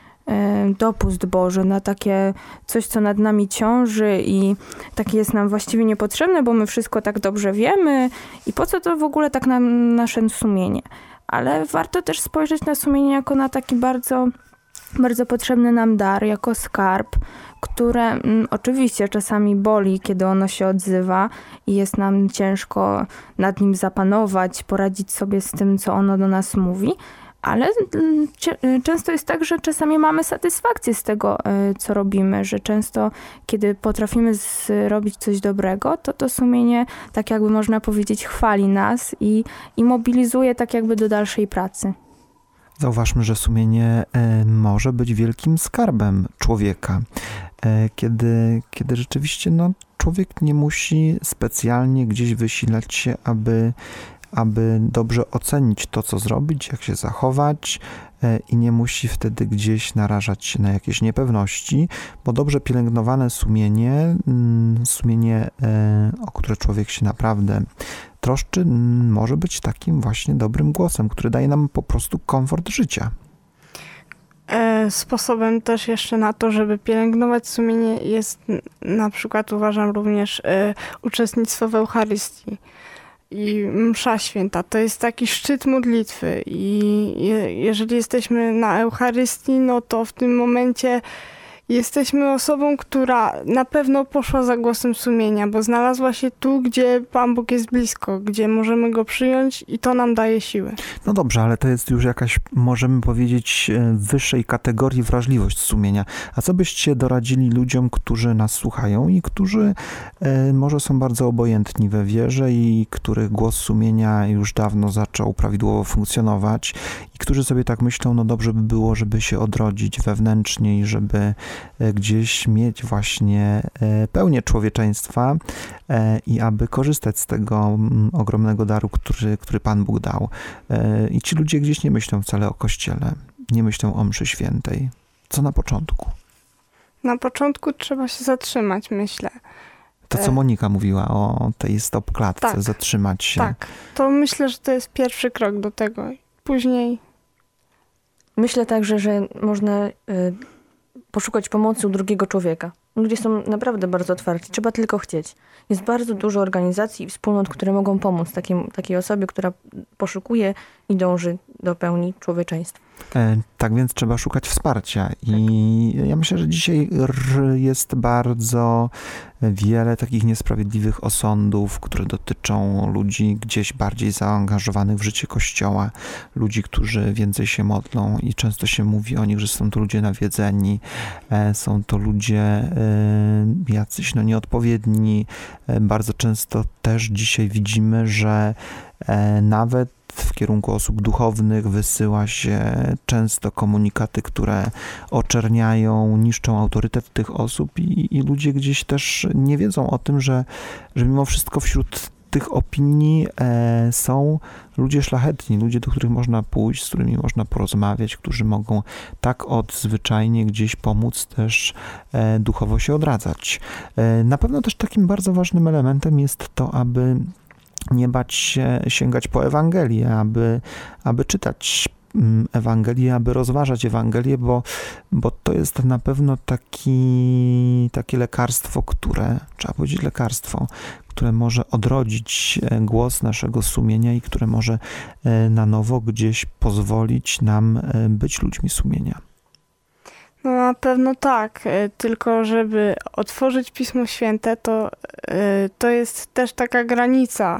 dopust Boży, na takie coś, co nad nami ciąży i takie jest nam właściwie niepotrzebne, bo my wszystko tak dobrze wiemy i po co to w ogóle tak na nasze sumienie. Ale warto też spojrzeć na sumienie jako na taki bardzo, bardzo potrzebny nam dar, jako skarb, które mm, oczywiście czasami boli, kiedy ono się odzywa i jest nam ciężko nad nim zapanować, poradzić sobie z tym, co ono do nas mówi, ale mm, często jest tak, że czasami mamy satysfakcję z tego, y, co robimy, że często, kiedy potrafimy zrobić coś dobrego, to to sumienie, tak jakby można powiedzieć, chwali nas i, i mobilizuje tak jakby do dalszej pracy. Zauważmy, że sumienie e, może być wielkim skarbem człowieka, e, kiedy, kiedy rzeczywiście no, człowiek nie musi specjalnie gdzieś wysilać się, aby, aby dobrze ocenić to, co zrobić, jak się zachować e, i nie musi wtedy gdzieś narażać się na jakieś niepewności, bo dobrze pielęgnowane sumienie, mm, sumienie, e, o które człowiek się naprawdę troszczy, może być takim właśnie dobrym głosem, który daje nam po prostu komfort życia. E, sposobem też jeszcze na to, żeby pielęgnować sumienie jest na przykład, uważam, również e, uczestnictwo w Eucharystii i msza święta. To jest taki szczyt modlitwy i je, jeżeli jesteśmy na Eucharystii, no to w tym momencie jesteśmy osobą, która na pewno poszła za głosem sumienia, bo znalazła się tu, gdzie Pan Bóg jest blisko, gdzie możemy Go przyjąć i to nam daje siłę. No dobrze, ale to jest już jakaś, możemy powiedzieć, wyższej kategorii wrażliwość sumienia. A co byście doradzili ludziom, którzy nas słuchają i którzy e, może są bardzo obojętni we wierze i których głos sumienia już dawno zaczął prawidłowo funkcjonować i którzy sobie tak myślą, no dobrze by było, żeby się odrodzić wewnętrznie i żeby gdzieś mieć właśnie pełnię człowieczeństwa i aby korzystać z tego ogromnego daru, który, który Pan Bóg dał. I ci ludzie gdzieś nie myślą wcale o Kościele, nie myślą o mszy świętej. Co na początku? Na początku trzeba się zatrzymać, myślę. To, co Monika mówiła o tej stopklatce, tak, zatrzymać się. Tak, to myślę, że to jest pierwszy krok do tego. Później... Myślę także, że można... Y- poszukać pomocy u drugiego człowieka. Ludzie są naprawdę bardzo otwarci, trzeba tylko chcieć. Jest bardzo dużo organizacji i wspólnot, które mogą pomóc takim, takiej osobie, która poszukuje i dąży do pełni człowieczeństwa. E, tak więc trzeba szukać wsparcia i tak. Ja myślę, że dzisiaj jest bardzo wiele takich niesprawiedliwych osądów, które dotyczą ludzi gdzieś bardziej zaangażowanych w życie Kościoła, ludzi, którzy więcej się modlą i często się mówi o nich, że są to ludzie nawiedzeni, e, są to ludzie e, jacyś no, nieodpowiedni. E, bardzo często też dzisiaj widzimy, że e, nawet w kierunku osób duchownych, wysyła się często komunikaty, które oczerniają, niszczą autorytet tych osób i, i ludzie gdzieś też nie wiedzą o tym, że, że mimo wszystko wśród tych opinii e, są ludzie szlachetni, ludzie, do których można pójść, z którymi można porozmawiać, którzy mogą tak odzwyczajnie gdzieś pomóc też e, duchowo się odradzać. E, na pewno też takim bardzo ważnym elementem jest to, aby nie bać się sięgać po Ewangelię, aby, aby czytać Ewangelię, aby rozważać Ewangelię, bo, bo to jest na pewno taki, takie lekarstwo, które, trzeba powiedzieć lekarstwo, które może odrodzić głos naszego sumienia i które może na nowo gdzieś pozwolić nam być ludźmi sumienia. No na pewno tak, tylko żeby otworzyć Pismo Święte, to, to jest też taka granica,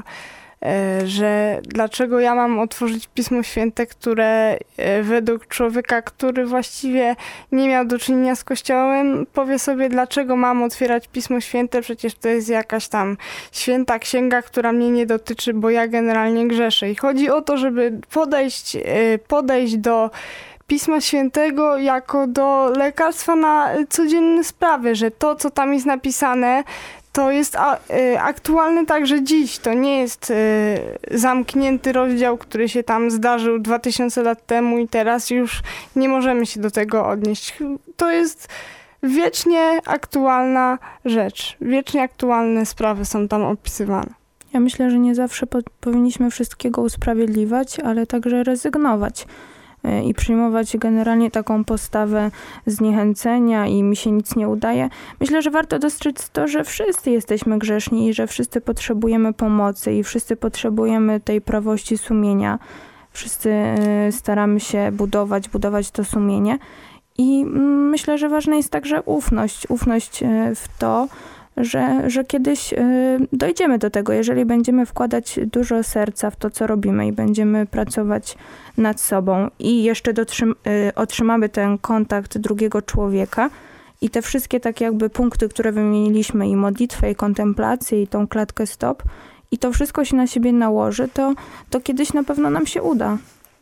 że dlaczego ja mam otworzyć Pismo Święte, które według człowieka, który właściwie nie miał do czynienia z Kościołem, powie sobie, dlaczego mam otwierać Pismo Święte, przecież to jest jakaś tam święta księga, która mnie nie dotyczy, bo ja generalnie grzeszę. I chodzi o to, żeby podejść, podejść do Pisma Świętego jako do lekarstwa na codzienne sprawy, że to, co tam jest napisane, to jest a, y, aktualne także dziś. To nie jest y, zamknięty rozdział, który się tam zdarzył dwa tysiące lat temu i teraz już nie możemy się do tego odnieść. To jest wiecznie aktualna rzecz. Wiecznie aktualne sprawy są tam opisywane. Ja myślę, że nie zawsze po, powinniśmy wszystkiego usprawiedliwiać, ale także rezygnować i przyjmować generalnie taką postawę zniechęcenia i mi się nic nie udaje. Myślę, że warto dostrzec to, że wszyscy jesteśmy grzeszni i że wszyscy potrzebujemy pomocy i wszyscy potrzebujemy tej prawości sumienia. Wszyscy staramy się budować, budować to sumienie i myślę, że ważna jest także ufność. Ufność w to, że, że kiedyś dojdziemy do tego, jeżeli będziemy wkładać dużo serca w to, co robimy i będziemy pracować nad sobą i jeszcze dotrzym, otrzymamy ten kontakt drugiego człowieka i te wszystkie tak jakby punkty, które wymieniliśmy i modlitwę, i kontemplację, i tą klatkę stop i to wszystko się na siebie nałoży, to, to kiedyś na pewno nam się uda.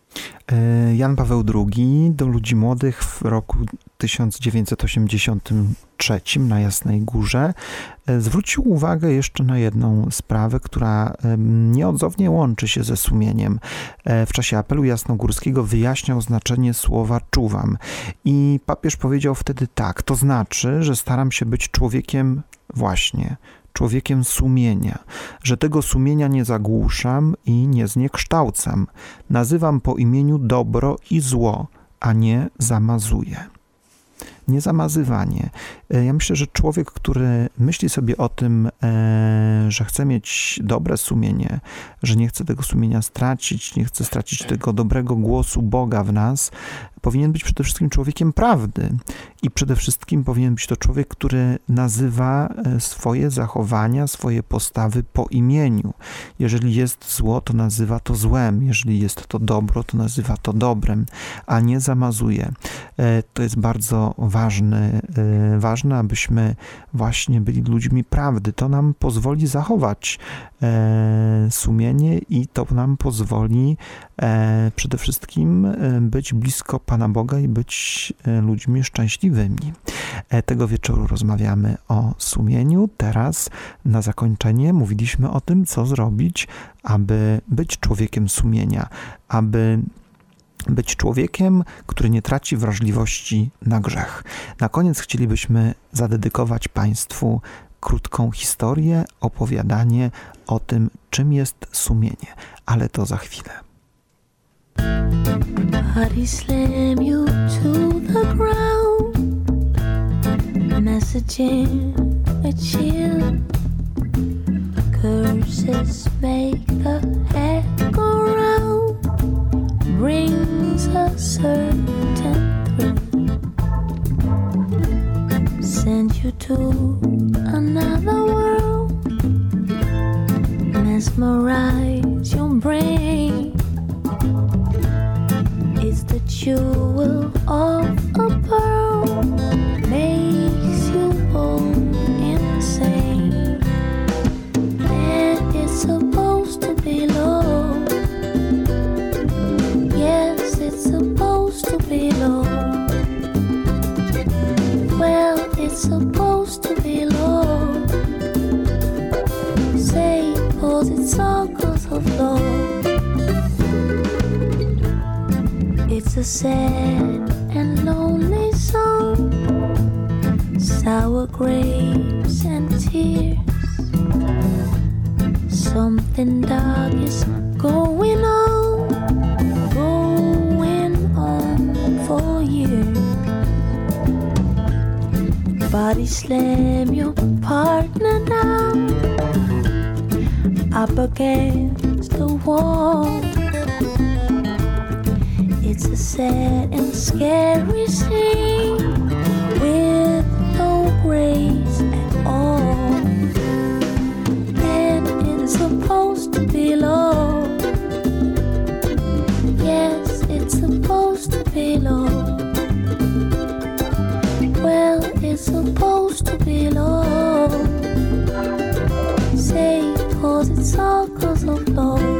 Jan Paweł drugi do ludzi młodych w roku tysiąc dziewięćset osiemdziesiątym trzecim na Jasnej Górze zwrócił uwagę jeszcze na jedną sprawę, która nieodzownie łączy się ze sumieniem. W czasie apelu jasnogórskiego wyjaśniał znaczenie słowa czuwam i papież powiedział wtedy tak, to znaczy, że staram się być człowiekiem właśnie, człowiekiem sumienia, że tego sumienia nie zagłuszam i nie zniekształcam. Nazywam po imieniu dobro i zło, a nie zamazuję. Niezamazywanie. Ja myślę, że człowiek, który myśli sobie o tym, że chce mieć dobre sumienie, że nie chce tego sumienia stracić, nie chce stracić tego dobrego głosu Boga w nas, powinien być przede wszystkim człowiekiem prawdy i przede wszystkim powinien być to człowiek, który nazywa swoje zachowania, swoje postawy po imieniu. Jeżeli jest zło, to nazywa to złem. Jeżeli jest to dobro, to nazywa to dobrem, a nie zamazuje. To jest bardzo ważne, ważne, abyśmy właśnie byli ludźmi prawdy. To nam pozwoli zachować sumienie i to nam pozwoli przede wszystkim być blisko Pana Boga i być ludźmi szczęśliwymi. Tego wieczoru rozmawiamy o sumieniu. Teraz na zakończenie mówiliśmy o tym, co zrobić, aby być człowiekiem sumienia, aby być człowiekiem, który nie traci wrażliwości na grzech. Na koniec chcielibyśmy zadedykować Państwu krótką historię, opowiadanie o tym, czym jest sumienie, ale to za chwilę. Body slam you to the ground, messaging a chill. Curses make the head go round, brings a certain thrill. Send you to another world, mesmerize your brain. It's the jewel of a pearl, makes you go insane. And it's supposed to be love, Say, cause it's all cause of love. It's a sad and lonely song, sour grapes and tears. Something dark is going on, going on for years. Body slam your partner now up against the wall. It's a sad and scary scene with no grace at all. And it's supposed to be love. Yes, it's supposed to be love. Well, it's supposed to be love. Say, cause it's all cause of love.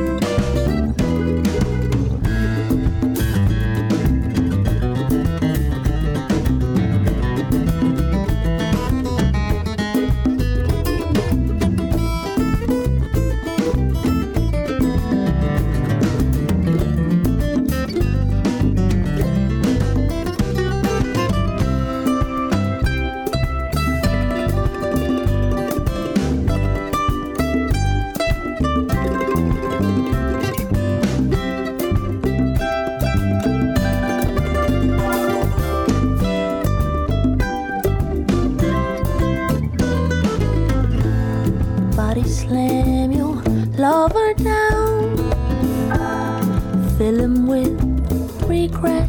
Slam your lover down, fill him with regret.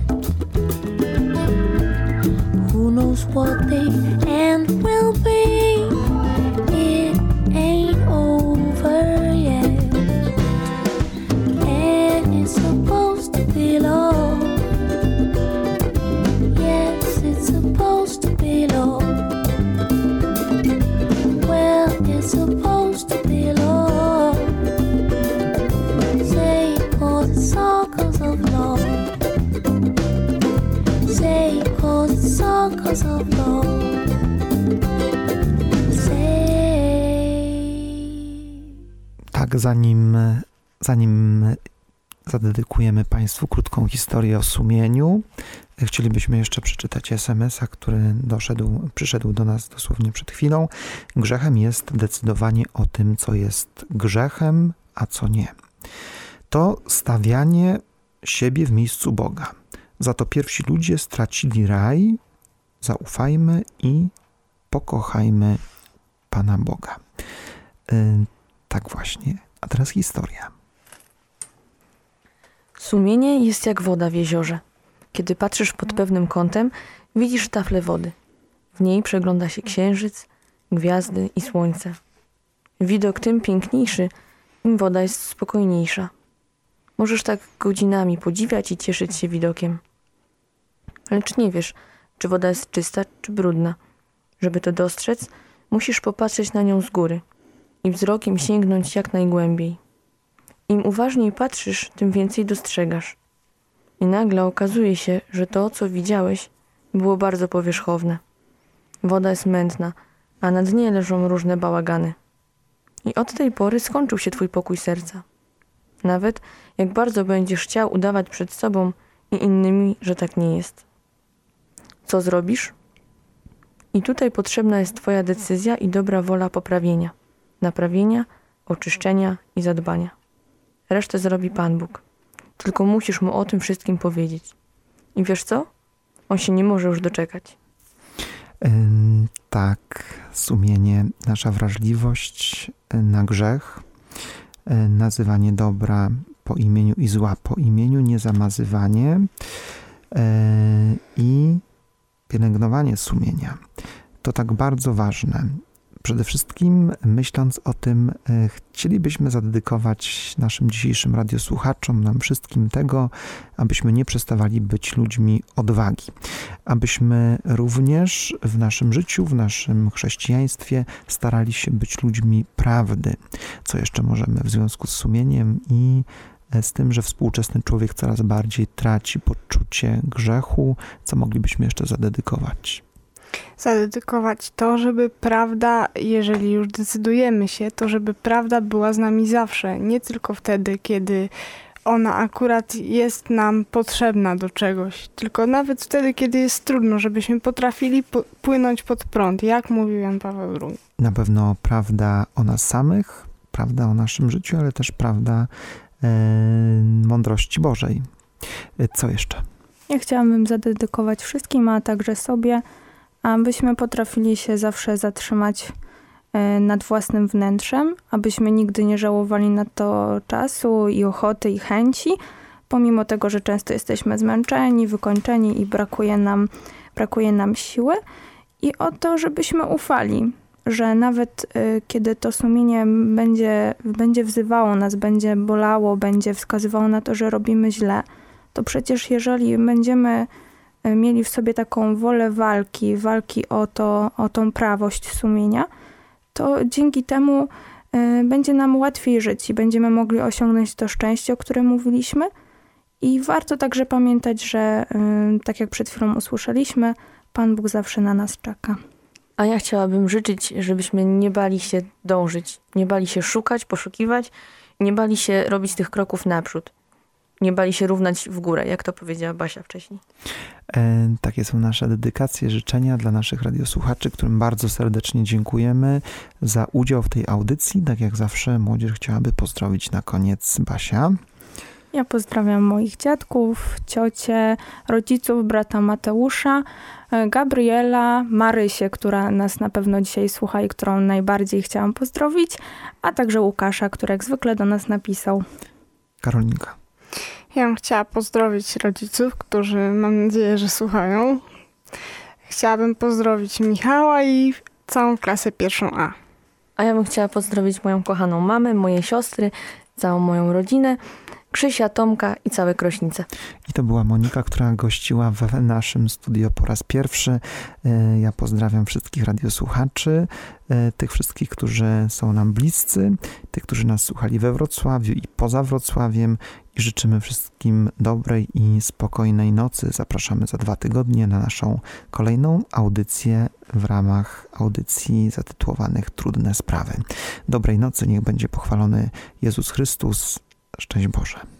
Who knows what the end will be? It ain't over yet. And it's supposed to be love. Yes, it's supposed to be love. Well, it's supposed to be love. Say, cause it's all cause of love. Say, cause it's all cause of love. Say. Tak, zanim, zanim zadedykujemy Państwu krótką historię o sumieniu, chcielibyśmy jeszcze przeczytać es em es a, który doszedł, przyszedł do nas dosłownie przed chwilą. Grzechem jest decydowanie o tym, co jest grzechem, a co nie. To stawianie siebie w miejscu Boga. Za to pierwsi ludzie stracili raj. Zaufajmy i pokochajmy Pana Boga. Yy, tak właśnie. A teraz historia. Sumienie jest jak woda w jeziorze. Kiedy patrzysz pod pewnym kątem, widzisz taflę wody. W niej przegląda się księżyc, gwiazdy i słońce. Widok tym piękniejszy, im woda jest spokojniejsza. Możesz tak godzinami podziwiać i cieszyć się widokiem. Lecz nie wiesz, czy woda jest czysta, czy brudna. Żeby to dostrzec, musisz popatrzeć na nią z góry i wzrokiem sięgnąć jak najgłębiej. Im uważniej patrzysz, tym więcej dostrzegasz. I nagle okazuje się, że to, co widziałeś, było bardzo powierzchowne. Woda jest mętna, a na dnie leżą różne bałagany. I od tej pory skończył się twój pokój serca. Nawet jak bardzo będziesz chciał udawać przed sobą i innymi, że tak nie jest. Co zrobisz? I tutaj potrzebna jest twoja decyzja i dobra wola poprawienia, naprawienia, oczyszczenia i zadbania. Resztę zrobi Pan Bóg. Tylko musisz mu o tym wszystkim powiedzieć. I wiesz co? On się nie może już doczekać. Yy, tak, sumienie, nasza wrażliwość na grzech, yy, nazywanie dobra po imieniu i zła po imieniu, niezamazywanie yy, i pielęgnowanie sumienia. To tak bardzo ważne. Przede wszystkim, myśląc o tym, chcielibyśmy zadedykować naszym dzisiejszym radiosłuchaczom, nam wszystkim tego, abyśmy nie przestawali być ludźmi odwagi. Abyśmy również w naszym życiu, w naszym chrześcijaństwie starali się być ludźmi prawdy. Co jeszcze możemy w związku z sumieniem i z tym, że współczesny człowiek coraz bardziej traci poczucie grzechu, co moglibyśmy jeszcze zadedykować? Zadedykować to, żeby prawda, jeżeli już decydujemy się, to żeby prawda była z nami zawsze, nie tylko wtedy, kiedy ona akurat jest nam potrzebna do czegoś, tylko nawet wtedy, kiedy jest trudno, żebyśmy potrafili po- płynąć pod prąd, jak mówił Jan Paweł drugi. Na pewno prawda o nas samych, prawda o naszym życiu, ale też prawda e, mądrości Bożej. E, co jeszcze? Ja chciałabym zadedykować wszystkim, a także sobie, abyśmy potrafili się zawsze zatrzymać e, nad własnym wnętrzem, abyśmy nigdy nie żałowali na to czasu i ochoty i chęci, pomimo tego, że często jesteśmy zmęczeni, wykończeni i brakuje nam, brakuje nam siły. I o to, żebyśmy ufali, że nawet y, kiedy to sumienie będzie, będzie wzywało nas, będzie bolało, będzie wskazywało na to, że robimy źle, to przecież jeżeli będziemy y, mieli w sobie taką wolę walki, walki o to, o tą prawość sumienia, to dzięki temu y, będzie nam łatwiej żyć i będziemy mogli osiągnąć to szczęście, o którym mówiliśmy. I warto także pamiętać, że y, tak jak przed chwilą usłyszeliśmy, Pan Bóg zawsze na nas czeka. A ja chciałabym życzyć, żebyśmy nie bali się dążyć, nie bali się szukać, poszukiwać, nie bali się robić tych kroków naprzód. Nie bali się równać w górę, jak to powiedziała Basia wcześniej. E, takie są nasze dedykacje, życzenia dla naszych radiosłuchaczy, którym bardzo serdecznie dziękujemy za udział w tej audycji. Tak jak zawsze młodzież chciałaby pozdrowić na koniec Basia. Ja pozdrawiam moich dziadków, ciocie, rodziców, brata Mateusza, Gabriela, Marysię, która nas na pewno dzisiaj słucha i którą najbardziej chciałam pozdrowić, a także Łukasza, który jak zwykle do nas napisał. Karolinka. Ja bym chciała pozdrowić rodziców, którzy mam nadzieję, że słuchają. Chciałabym pozdrowić Michała i całą klasę pierwszą A. A ja bym chciała pozdrowić moją kochaną mamę, moje siostry, całą moją rodzinę, Krzysia, Tomka i całe Krośnice. I to była Monika, która gościła w naszym studio po raz pierwszy. Ja pozdrawiam wszystkich radiosłuchaczy, tych wszystkich, którzy są nam bliscy, tych, którzy nas słuchali we Wrocławiu i poza Wrocławiem i życzymy wszystkim dobrej i spokojnej nocy. Zapraszamy za dwa tygodnie na naszą kolejną audycję w ramach audycji zatytułowanych Trudne Sprawy. Dobrej nocy, niech będzie pochwalony Jezus Chrystus. Szczęść Boże.